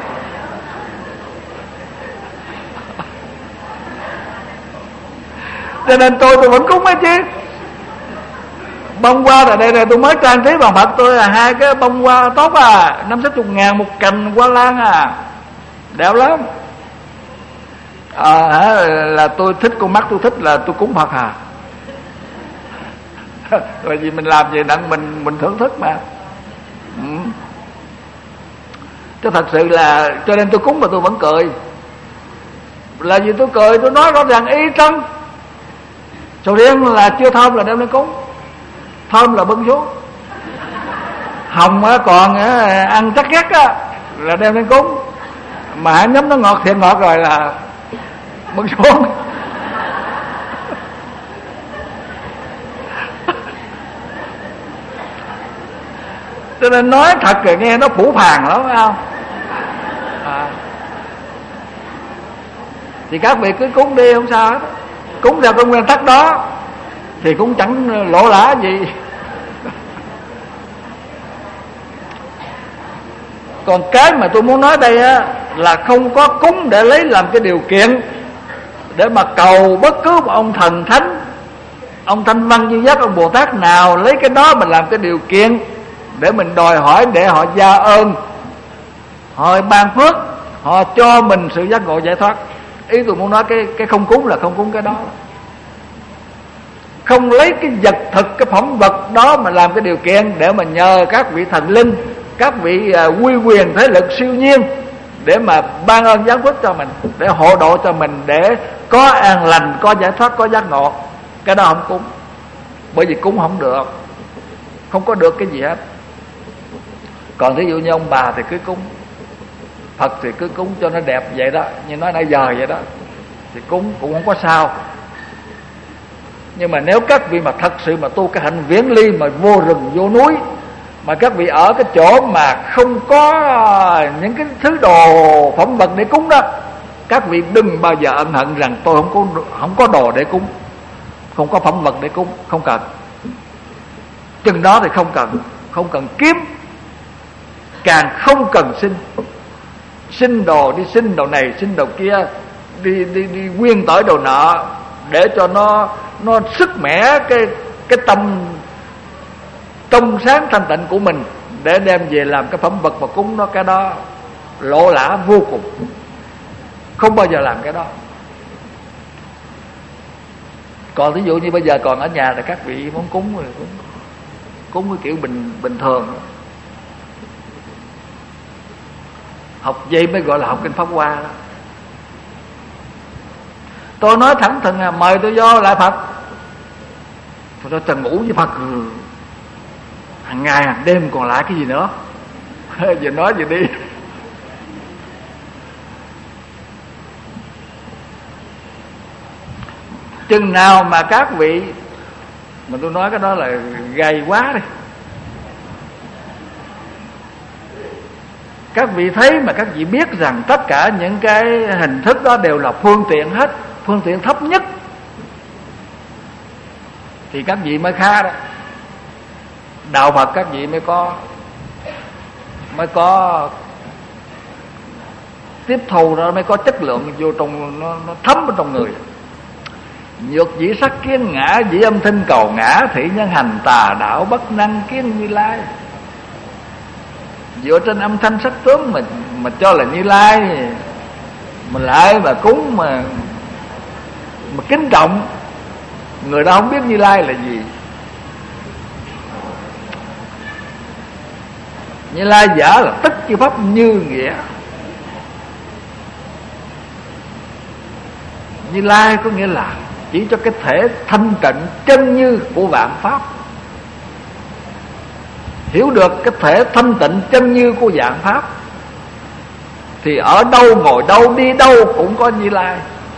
Cho nên tôi vẫn cúng ấy chứ. Bông hoa ở đây này tôi mới trang trí bằng Phật tôi là 2 cái bông hoa tốt 50-60 ngàn một cành hoa lan đẹp lắm. Là tôi thích, con mắt tôi thích là tôi cúng Phật Rồi vì mình làm gì đặng mình thưởng thức mà. Chứ thật sự là cho nên tôi cúng mà tôi vẫn cười. Là vì tôi cười, tôi nói rõ ràng y trăng. Sầu riêng là chưa thơm là đem lên cúng, thơm là bưng xuống. Hồng còn ăn chắc ghét là đem lên cúng, mà nhắm nó ngọt thiệt ngọt rồi là bưng xuống. Cho nên nói thật rồi nghe nó phủ phàng lắm phải không? Thì các vị cứ cúng đi không sao hết. Cúng theo cái nguyên tắc đó thì cũng chẳng lỗ lã gì. Còn cái mà tôi muốn nói đây là không có cúng để lấy làm cái điều kiện để mà cầu bất cứ một ông thần thánh, ông Thanh Văn Duy Giác, ông Bồ Tát nào lấy cái đó mình làm cái điều kiện để mình đòi hỏi để họ gia ơn, họ ban phước, họ cho mình sự giác ngộ giải thoát. Ý tôi muốn nói cái không cúng là không cúng cái đó. Không lấy cái vật thực, cái phẩm vật đó mà làm cái điều kiện để mà nhờ các vị thần linh, các vị quy quyền thế lực siêu nhiên để mà ban ơn giáng phước cho mình, để hộ độ cho mình, để có an lành, có giải thoát, có giác ngộ. Cái đó không cúng, bởi vì cúng không được, không có được cái gì hết. Còn ví dụ như ông bà thì cứ cúng, Phật thì cứ cúng cho nó đẹp vậy đó, như nói nãy giờ vậy đó, thì cúng cũng không có sao. Nhưng mà nếu các vị mà thật sự mà tu cái hạnh viễn ly, mà vô rừng vô núi, mà các vị ở cái chỗ mà không có những cái thứ đồ phẩm vật để cúng đó, các vị đừng bao giờ ân hận rằng tôi không có đồ để cúng, không có phẩm vật để cúng, không cần. Chừng đó thì không cần kiếm, càng không cần xin đồ, đi xin đồ này xin đồ kia, đi quyên tỏi đồ nọ, để cho nó sức mẻ cái tâm trong sáng thanh tịnh của mình, để đem về làm cái phẩm vật mà cúng nó. Cái đó lỗ lã vô cùng, không bao giờ làm cái đó. Còn ví dụ như bây giờ còn ở nhà thì các vị muốn cúng rồi cúng cái kiểu bình thường. Học gì mới gọi là học kinh Pháp Hoa đó. Tôi nói thẳng thừng mời tôi vô lại Phật, tôi trần ngủ với Phật hàng ngày hàng đêm, còn lại cái gì nữa. Giờ nói gì đi. Chừng nào mà các vị, mà tôi nói cái đó là gay quá đi, các vị thấy mà các vị biết rằng tất cả những cái hình thức đó đều là phương tiện hết, phương tiện thấp nhất. thì các vị mới khá đó. Đạo Phật các vị mới có tiếp thu đó, mới có chất lượng vô trong, nó thấm ở trong người. Nhược dĩ sắc kiến ngã, dĩ âm thanh cầu ngã, thị nhân hành tà đạo bất năng kiến Như Lai. Dựa trên âm thanh sắc tướng mà cho là Như Lai, mình lại mà cúng mà kính trọng, người đó không biết Như Lai là gì. Như Lai giả là tất chư pháp như nghĩa. Như Lai có nghĩa là chỉ cho cái thể thanh tịnh chân như của vạn pháp. Hiểu được cái thể thanh tịnh chân như của vạn pháp thì ở đâu ngồi đâu đi đâu cũng có Như Lai,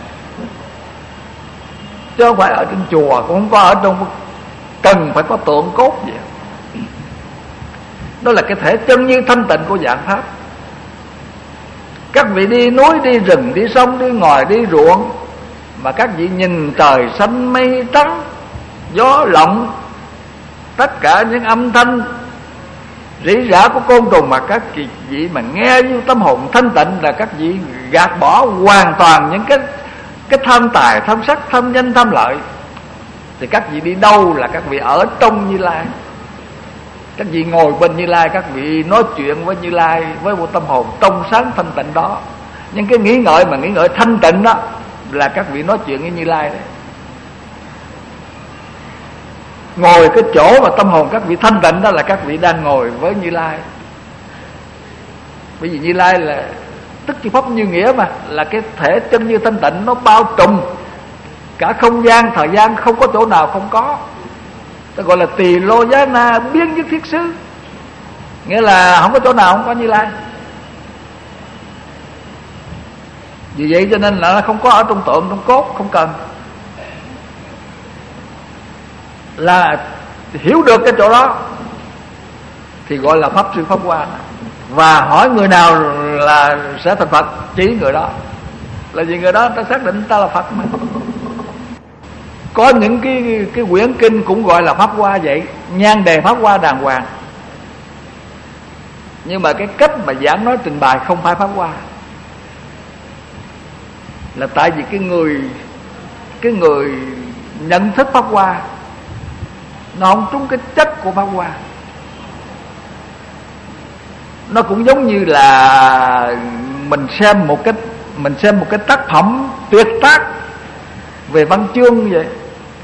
chứ không phải ở trên chùa, cũng không có ở trong cần phải có tượng cốt gì. Đó là cái thể chân như thanh tịnh của vạn pháp. Các vị đi núi, đi rừng, đi sông, đi ngòi, đi ruộng, mà các vị nhìn trời xanh mây trắng, gió lộng, tất cả những âm thanh rỉ rả của côn trùng mà các vị mà nghe với tâm hồn thanh tịnh, là các vị gạt bỏ hoàn toàn những cái tham tài, tham sắc, tham danh, tham lợi. Thì các vị đi đâu là các vị ở trong Như Lai. Các vị ngồi bên Như Lai, các vị nói chuyện với Như Lai với một tâm hồn trong sáng thanh tịnh đó. Nhưng cái nghĩ ngợi mà nghĩ ngợi thanh tịnh đó là các vị nói chuyện với Như Lai đấy. Ngồi cái chỗ mà tâm hồn các vị thanh tịnh đó là các vị đang ngồi với Như Lai. Bởi vì Như Lai là tức chư pháp như nghĩa mà, là cái thể chân như thanh tịnh, nó bao trùm cả không gian, thời gian, không có chỗ nào không có. Ta gọi là tỳ lô giá na biến nhất thiết xứ, nghĩa là không có chỗ nào không có Như Lai. Vì vậy cho nên là nó không có ở trong tượng, trong cốt, không cần. Là hiểu được cái chỗ đó thì gọi là pháp sư pháp hoa. Và hỏi người nào là sẽ thành Phật, chỉ người đó. Là vì người đó ta xác định ta là Phật mà. Có những cái quyển kinh cũng gọi là pháp hoa vậy, nhan đề pháp hoa đàng hoàng, nhưng mà cái cách mà giảng nói trình bày không phải pháp hoa. Là tại vì cái người nhận thức pháp hoa nó không trúng cái chất của pháp hoa. Nó cũng giống như là mình xem một cái tác phẩm tuyệt tác về văn chương như vậy.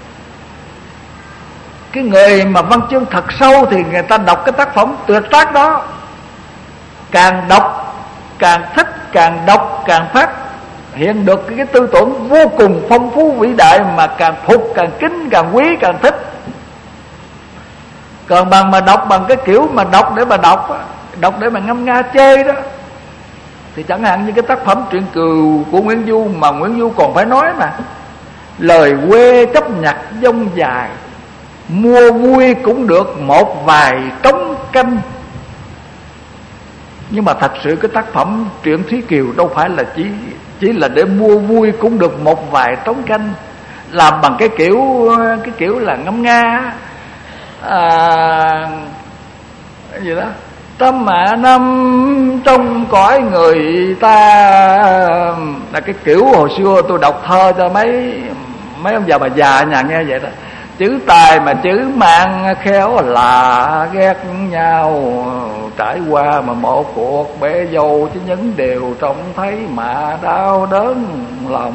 Cái người mà văn chương thật sâu thì người ta đọc cái tác phẩm tuyệt tác đó, càng đọc càng thích, càng đọc càng phát hiện được cái tư tưởng vô cùng phong phú vĩ đại, mà càng phục, càng kính, càng quý, càng thích. Còn bằng mà đọc bằng cái kiểu mà đọc để mà đọc để mà ngâm nga chơi đó, thì chẳng hạn như cái tác phẩm truyện Cừu của Nguyễn Du, mà Nguyễn Du còn phải nói mà lời quê chấp nhặt dông dài, mua vui cũng được một vài trống canh. Nhưng mà thật sự cái tác phẩm truyện Thúy Kiều đâu phải là chỉ là để mua vui cũng được một vài trống canh, làm bằng cái kiểu là ngâm nga cái gì đó, tâm mạ năm trong cõi người ta, là cái kiểu hồi xưa tôi đọc thơ cho mấy ông già bà già nhà nghe vậy đó. Chữ tài mà chữ mang khéo là ghét nhau, trải qua mà một cuộc bể dâu, chứ những điều trông thấy mà đau đớn lòng.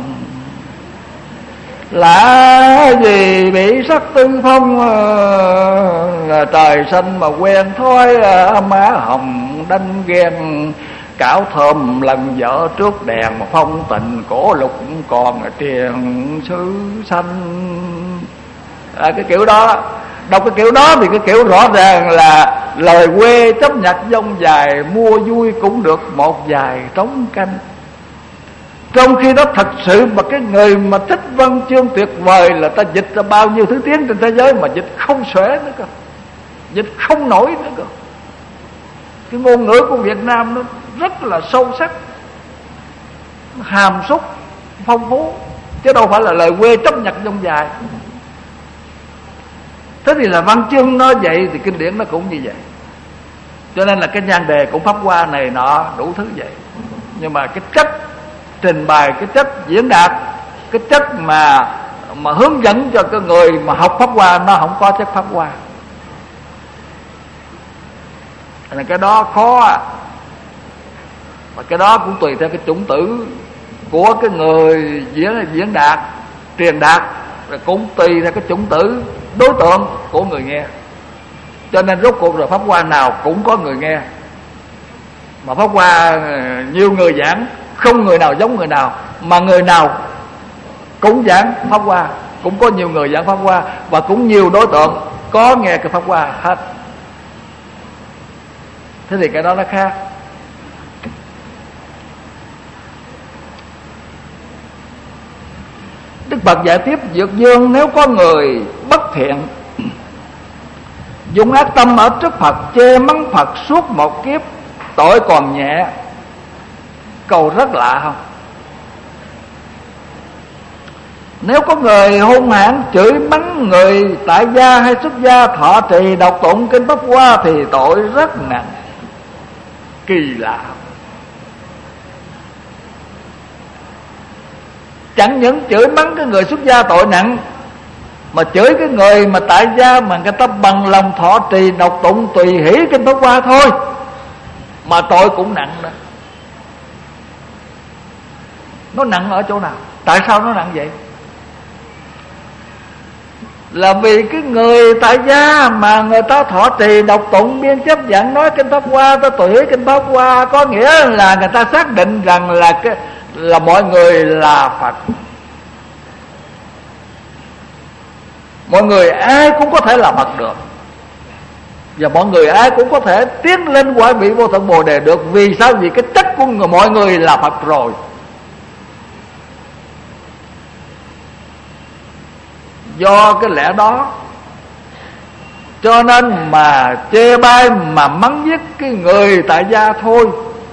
Lạ gì bị sắc tư phong, trời xanh mà quen thói, má hồng đanh ghen, cảo thơm lần vợ trước đèn, mà phong tình cổ lục còn triền sứ xanh. Cái kiểu đó, đọc cái kiểu đó thì cái kiểu rõ ràng là lời quê chấp nhặt dông dài, mua vui cũng được một vài trống canh. Trong khi đó thật sự mà cái người mà thích văn chương tuyệt vời là ta dịch ra bao nhiêu thứ tiếng trên thế giới mà dịch không xuể nữa cơ, dịch không nổi nữa cơ. Cái ngôn ngữ của Việt Nam nó rất là sâu sắc, hàm xúc, phong phú, chứ đâu phải là lời quê chấp nhặt dông dài. Thế thì là văn chương nó vậy thì kinh điển nó cũng như vậy. Cho nên là cái nhan đề của pháp hoa này nọ đủ thứ vậy. Nhưng mà cái chất trình bày, cái chất diễn đạt, cái chất mà hướng dẫn cho cái người mà học pháp hoa, nó không có chất pháp hoa. Là cái đó khó. Và cái đó cũng tùy theo cái chủng tử của cái người diễn đạt, truyền đạt, rồi cũng tùy theo cái chủng tử đối tượng của người nghe. Cho nên rốt cuộc rồi pháp hoa nào cũng có người nghe. Mà pháp hoa nhiều người giảng, không người nào giống người nào, mà người nào cũng giảng pháp hoa, cũng có nhiều người giảng pháp hoa, và cũng nhiều đối tượng có nghe cái pháp hoa hết. Thế thì cái đó nó khác. Đức Phật dạy tiếp Dược Dương: nếu có người bất thiện dùng ác tâm ở trước Phật, chê mắng Phật suốt một kiếp, tội còn nhẹ. Câu rất lạ không? Nếu có người hung hãn chửi mắng người tại gia hay xuất gia thọ trì đọc tụng kinh pháp hoa thì tội rất nặng. Kỳ lạ. Chẳng những chửi mắng cái người xuất gia tội nặng, mà chửi cái người mà tại gia mà người ta bằng lòng thọ trì đọc tụng tùy hỷ kinh pháp hoa thôi mà tội cũng nặng đó. Nó nặng ở chỗ nào? Tại sao nó nặng vậy? Là vì cái người tại gia mà người ta thọ trì đọc tụng biên chấp giảng nói kinh pháp hoa, ta tùy hỷ kinh pháp hoa, có nghĩa là người ta xác định rằng là mọi người là Phật. Mọi người ai cũng có thể là Phật được, và mọi người ai cũng có thể tiến lên quả vị vô thượng Bồ Đề được. Vì sao? Vì cái chất của mọi người là Phật rồi. Do cái lẽ đó cho nên mà chê bai, mà mắng giết cái người tại gia thôi,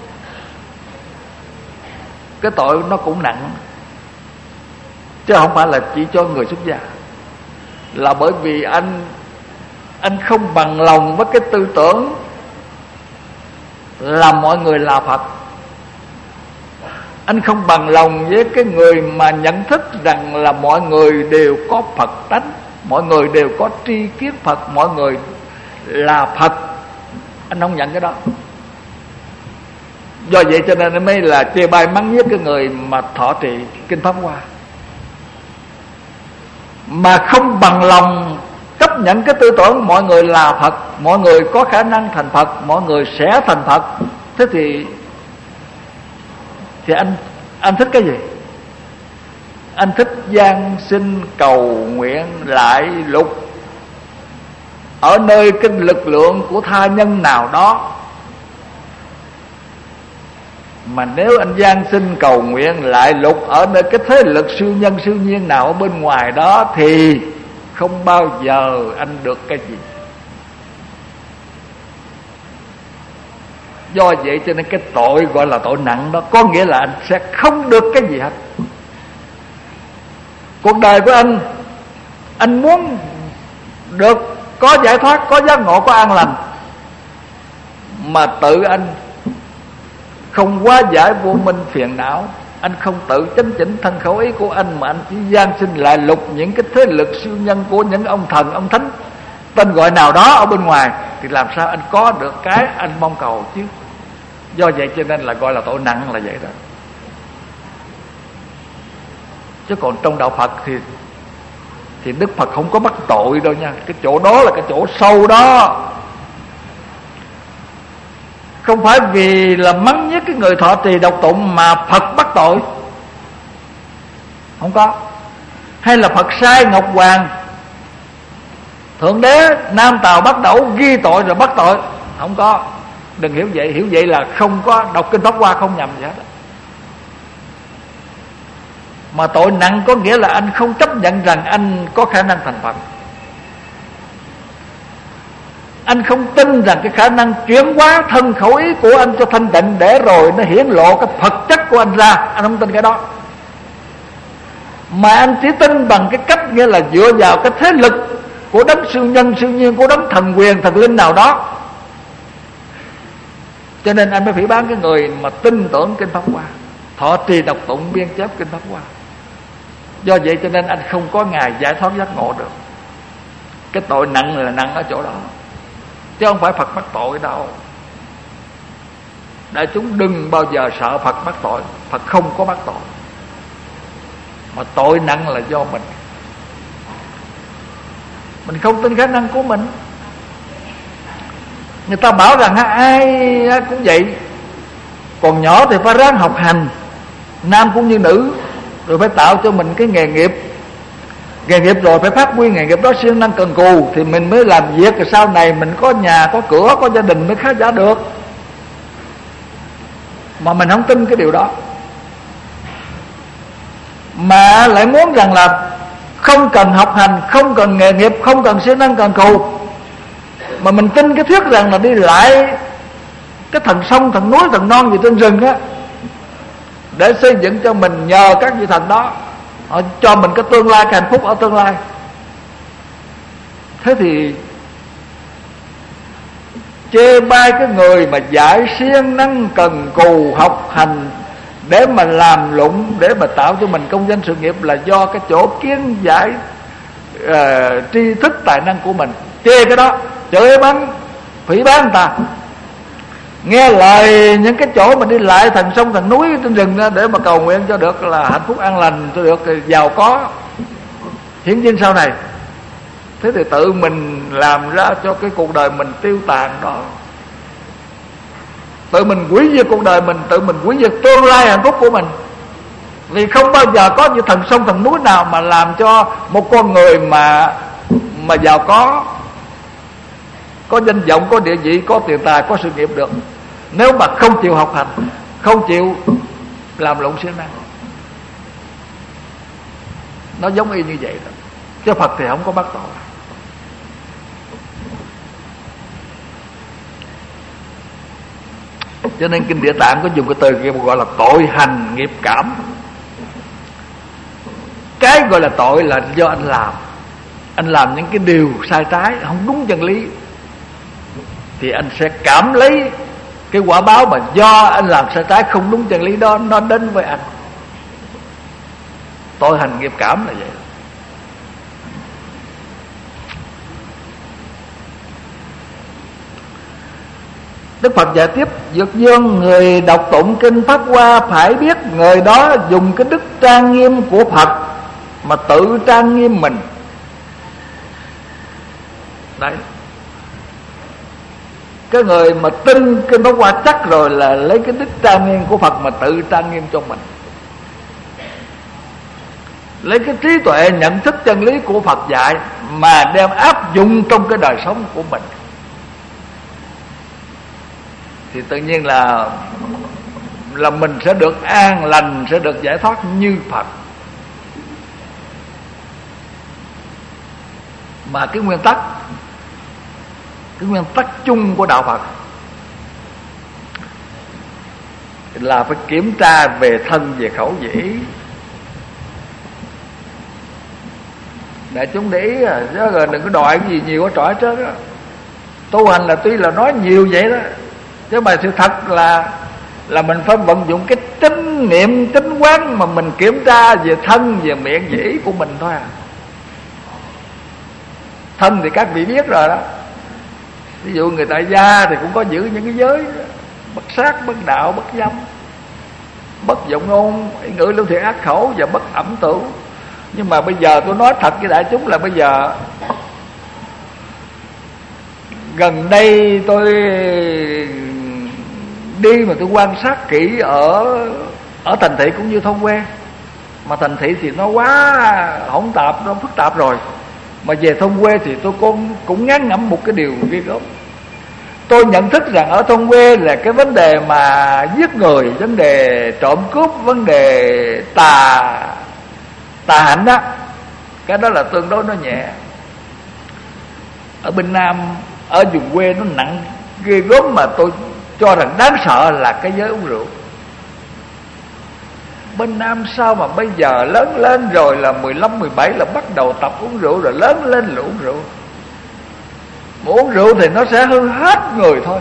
cái tội nó cũng nặng. Chứ không phải là chỉ cho người xuất gia. Là bởi vì anh không bằng lòng với cái tư tưởng là mọi người là Phật. Anh không bằng lòng với cái người mà nhận thức rằng là mọi người đều có Phật tánh, mọi người đều có tri kiến Phật, mọi người là Phật. Anh không nhận cái đó. Do vậy cho nên anh mới là chê bai mắng giết cái người mà thọ trì kinh pháp hoa, mà không bằng lòng chấp nhận cái tư tưởng mọi người là Phật, mọi người có khả năng thành Phật, mọi người sẽ thành Phật. Thế thì anh thích cái gì? Anh thích gian sinh cầu nguyện lại lục ở nơi cái lực lượng của tha nhân nào đó. Mà nếu anh gian sinh cầu nguyện lại lục ở nơi cái thế lực siêu nhân siêu nhiên nào ở bên ngoài đó thì không bao giờ anh được cái gì. Do vậy cho nên cái tội gọi là tội nặng đó, có nghĩa là anh sẽ không được cái gì hết. Cuộc đời của anh muốn được có giải thoát, có giác ngộ, có an lành, mà tự anh không hóa giải vô minh phiền não, anh không tự chánh chỉnh thân khẩu ý của anh, mà anh chỉ gian sinh lại lục những cái thế lực siêu nhân của những ông thần, ông thánh tên gọi nào đó ở bên ngoài, thì làm sao anh có được cái anh mong cầu chứ. Do vậy cho nên là gọi là tội nặng là vậy đó. Chứ còn trong đạo Phật thì Đức Phật không có bắt tội đâu nha. Cái chỗ đó là cái chỗ sâu đó. Không phải vì là mắng nhất cái người thọ trì đọc tụng mà Phật bắt tội, không có. Hay là Phật sai Ngọc Hoàng, Thượng Đế Nam Tào Bắc Đẩu ghi tội rồi bắt tội, không có. Đừng hiểu vậy. Hiểu vậy là không có đọc kinh pháp hoa không nhầm gì hết. Mà tội nặng có nghĩa là anh không chấp nhận rằng anh có khả năng thành Phật. Anh không tin rằng cái khả năng chuyển hóa thân khẩu ý của anh cho thanh tịnh để rồi nó hiển lộ cái Phật chất của anh ra. Anh không tin cái đó. Mà anh chỉ tin bằng cái cách nghĩa là dựa vào cái thế lực của đấng siêu nhân siêu nhiên, của đấng thần quyền thần linh nào đó. Cho nên anh mới phỉ báng cái người mà tin tưởng kinh Pháp Hoa, thọ trì đọc tụng biên chép kinh Pháp Hoa. Do vậy cho nên anh không có ngày giải thoát giác ngộ được. Cái tội nặng là nặng ở chỗ đó, chứ không phải Phật mắc tội đâu. Đại chúng đừng bao giờ sợ Phật mắc tội. Phật không có mắc tội, mà tội nặng là do mình. Mình không tin khả năng của mình. Người ta bảo rằng ai cũng vậy, còn nhỏ thì phải ráng học hành, nam cũng như nữ, rồi phải tạo cho mình cái nghề nghiệp. Nghề nghiệp rồi phải phát huy nghề nghiệp đó siêng năng cần cù, thì mình mới làm việc, rồi sau này mình có nhà, có cửa, có gia đình mới khá giả được. Mà mình không tin cái điều đó, mà lại muốn rằng là không cần học hành, không cần nghề nghiệp, không cần siêng năng cần cù, mà mình tin cái thuyết rằng là đi lại cái thần sông, thần núi, thần non gì trên rừng á, để xây dựng cho mình, nhờ các vị thần đó họ cho mình cái tương lai, cái hạnh phúc ở tương lai. Thế thì chê bai cái người mà dạy siêng năng cần cù học hành để mà làm lụng, để mà tạo cho mình công danh sự nghiệp, là do cái chỗ kiến giải tri thức tài năng của mình. Chê cái đó, chửi báng, phỉ báng người ta. Nghe lời những cái chỗ mà đi lại thần sông thần núi trên rừng đó, để mà cầu nguyện cho được là hạnh phúc an lành, cho được giàu có hiển nhiên sau này. Thế thì tự mình làm ra cho cái cuộc đời mình tiêu tàn đó, tự mình hủy diệt cuộc đời mình, tự mình hủy diệt tương lai hạnh phúc của mình. Vì không bao giờ có như thần sông thần núi nào mà làm cho một con người mà giàu có danh vọng, có địa vị, có tiền tài, có sự nghiệp được, nếu mà không chịu học hành, không chịu làm lụng siêng năng. Nó giống y như vậy đó. Chứ Phật thì không có bắt tội. Cho nên Kinh Địa Tạng có dùng cái từ kia gọi là tội hành nghiệp cảm. Cái gọi là tội là do anh làm những cái điều sai trái, không đúng chân lý, thì anh sẽ cảm lấy cái quả báo mà do anh làm sai trái không đúng chân lý đó, nó đến với anh. Tội hành nghiệp cảm là vậy. Đức Phật dạy tiếp: Dược Dương, người đọc tụng kinh Pháp Hoa phải biết người đó dùng cái đức trang nghiêm của Phật mà tự trang nghiêm mình. Đấy, cái người mà tin kinh Pháp Hoa chắc rồi là lấy cái đức trang nghiêm của Phật mà tự trang nghiêm cho mình, lấy cái trí tuệ nhận thức chân lý của Phật dạy mà đem áp dụng trong cái đời sống của mình, thì tự nhiên là mình sẽ được an lành, sẽ được giải thoát như Phật. Mà cái nguyên tắc chung của đạo Phật là phải kiểm tra về thân, về khẩu, về ý. Đại chúng để ý rồi đừng có đòi cái gì nhiều quá trọi hết đó. Tu hành là tuy là nói nhiều vậy đó, chứ mà sự thật là mình phải vận dụng cái chánh niệm, chánh quán mà mình kiểm tra về thân, về miệng, về ý của mình thôi à. Thân thì các vị biết rồi đó. Ví dụ người tại gia thì cũng có giữ những cái giới đó: bất sát, bất đạo, bất dâm, bất vọng ngôn, ngữ lưu thiện ác khẩu và bất ẩm tửu. Nhưng mà bây giờ tôi nói thật với đại chúng là bây giờ gần đây tôi đi mà tôi quan sát kỹ ở thành thị cũng như thôn quê. Mà thành thị thì nó quá hỗn tạp, nó phức tạp rồi. Mà về thôn quê thì tôi cũng ngán ngẩm một cái điều ghê gớm. Tôi nhận thức rằng ở thôn quê là cái vấn đề mà giết người, vấn đề trộm cướp, vấn đề tà hạnh đó, cái đó là tương đối nó nhẹ. Ở bên Nam, ở vùng quê nó nặng ghê gớm, mà tôi cho rằng đáng sợ là cái giới uống rượu. Bên Nam sao mà bây giờ lớn lên rồi là 15, 17 là bắt đầu tập uống rượu, rồi lớn lên là uống rượu. mà uống rượu thì nó sẽ hư hết người thôi.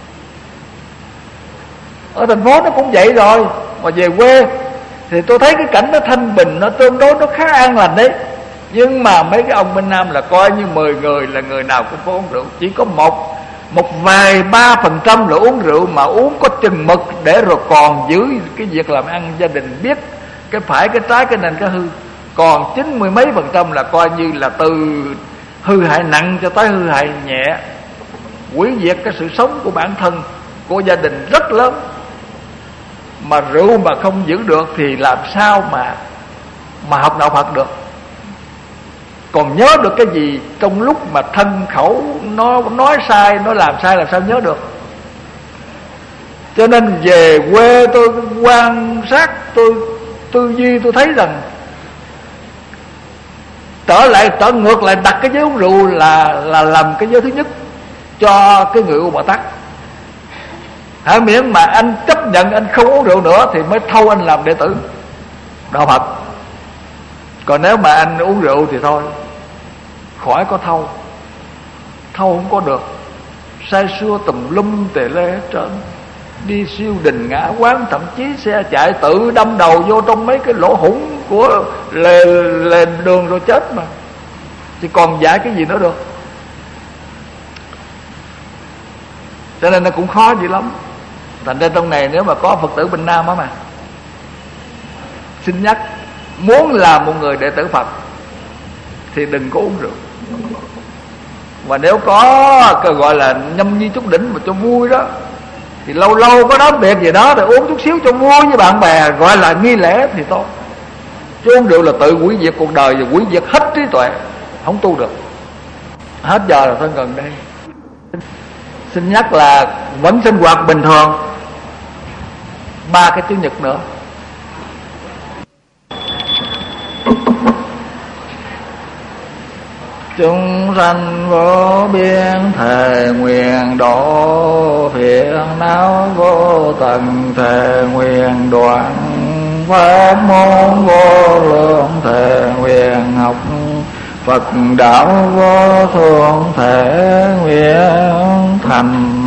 Ở thành phố nó cũng vậy rồi, mà về quê thì tôi thấy cái cảnh nó thanh bình, nó tương đối nó khá an lành đấy. Nhưng mà mấy cái ông bên Nam là coi như 10 người là người nào cũng có uống rượu, chỉ có một vài 3% là uống rượu, mà uống có chừng mực để rồi còn giữ cái việc làm ăn gia đình, biết cái phải cái trái cái nên cái hư. Còn 90 mấy % là coi như là từ hư hại nặng cho tới hư hại nhẹ, hủy diệt cái sự sống của bản thân, của gia đình rất lớn. Mà rượu mà không giữ được thì làm sao mà học đạo Phật được. Còn nhớ được cái gì trong lúc mà thân khẩu nó nói sai, nó làm sai, làm sao nhớ được. Cho nên về quê tôi quan sát, tôi tư duy, tôi thấy rằng trở ngược lại, đặt cái giới uống rượu là làm cái giới thứ nhất cho cái người u Bồ Tát. Miễn mà anh chấp nhận anh không uống rượu nữa thì mới thâu anh làm đệ tử đạo Phật. Còn nếu mà anh uống rượu thì thôi, khỏi có thâu không có được. Say sưa tùm lum tề lê hết trơn, đi siêu đình ngã quán, thậm chí xe chạy tự đâm đầu vô trong mấy cái lỗ hủng của lề đường rồi chết mà, thì còn dạy cái gì nữa được. Cho nên nó cũng khó gì lắm. Thành ra trong này nếu mà có Phật tử bên Nam á, mà xin nhắc, muốn làm một người đệ tử Phật thì đừng có uống rượu. Và nếu có cái gọi là nhâm nhi chút đỉnh mà cho vui đó, thì lâu lâu có đám tiệc gì đó thì uống chút xíu cho vui với bạn bè, gọi là nghi lễ thì tốt. Chứ uống rượu là tự hủy diệt cuộc đời và hủy diệt hết trí tuệ, không tu được. Hết giờ là thân gần đây. Xin nhắc là vẫn sinh hoạt bình thường 3 cái Chủ nhật nữa. Chúng sanh vô biên thề nguyện độ, phiền não vô tận thề nguyện đoạn, pháp môn vô lượng thề nguyện học, Phật đạo vô thượng thể nguyện thành.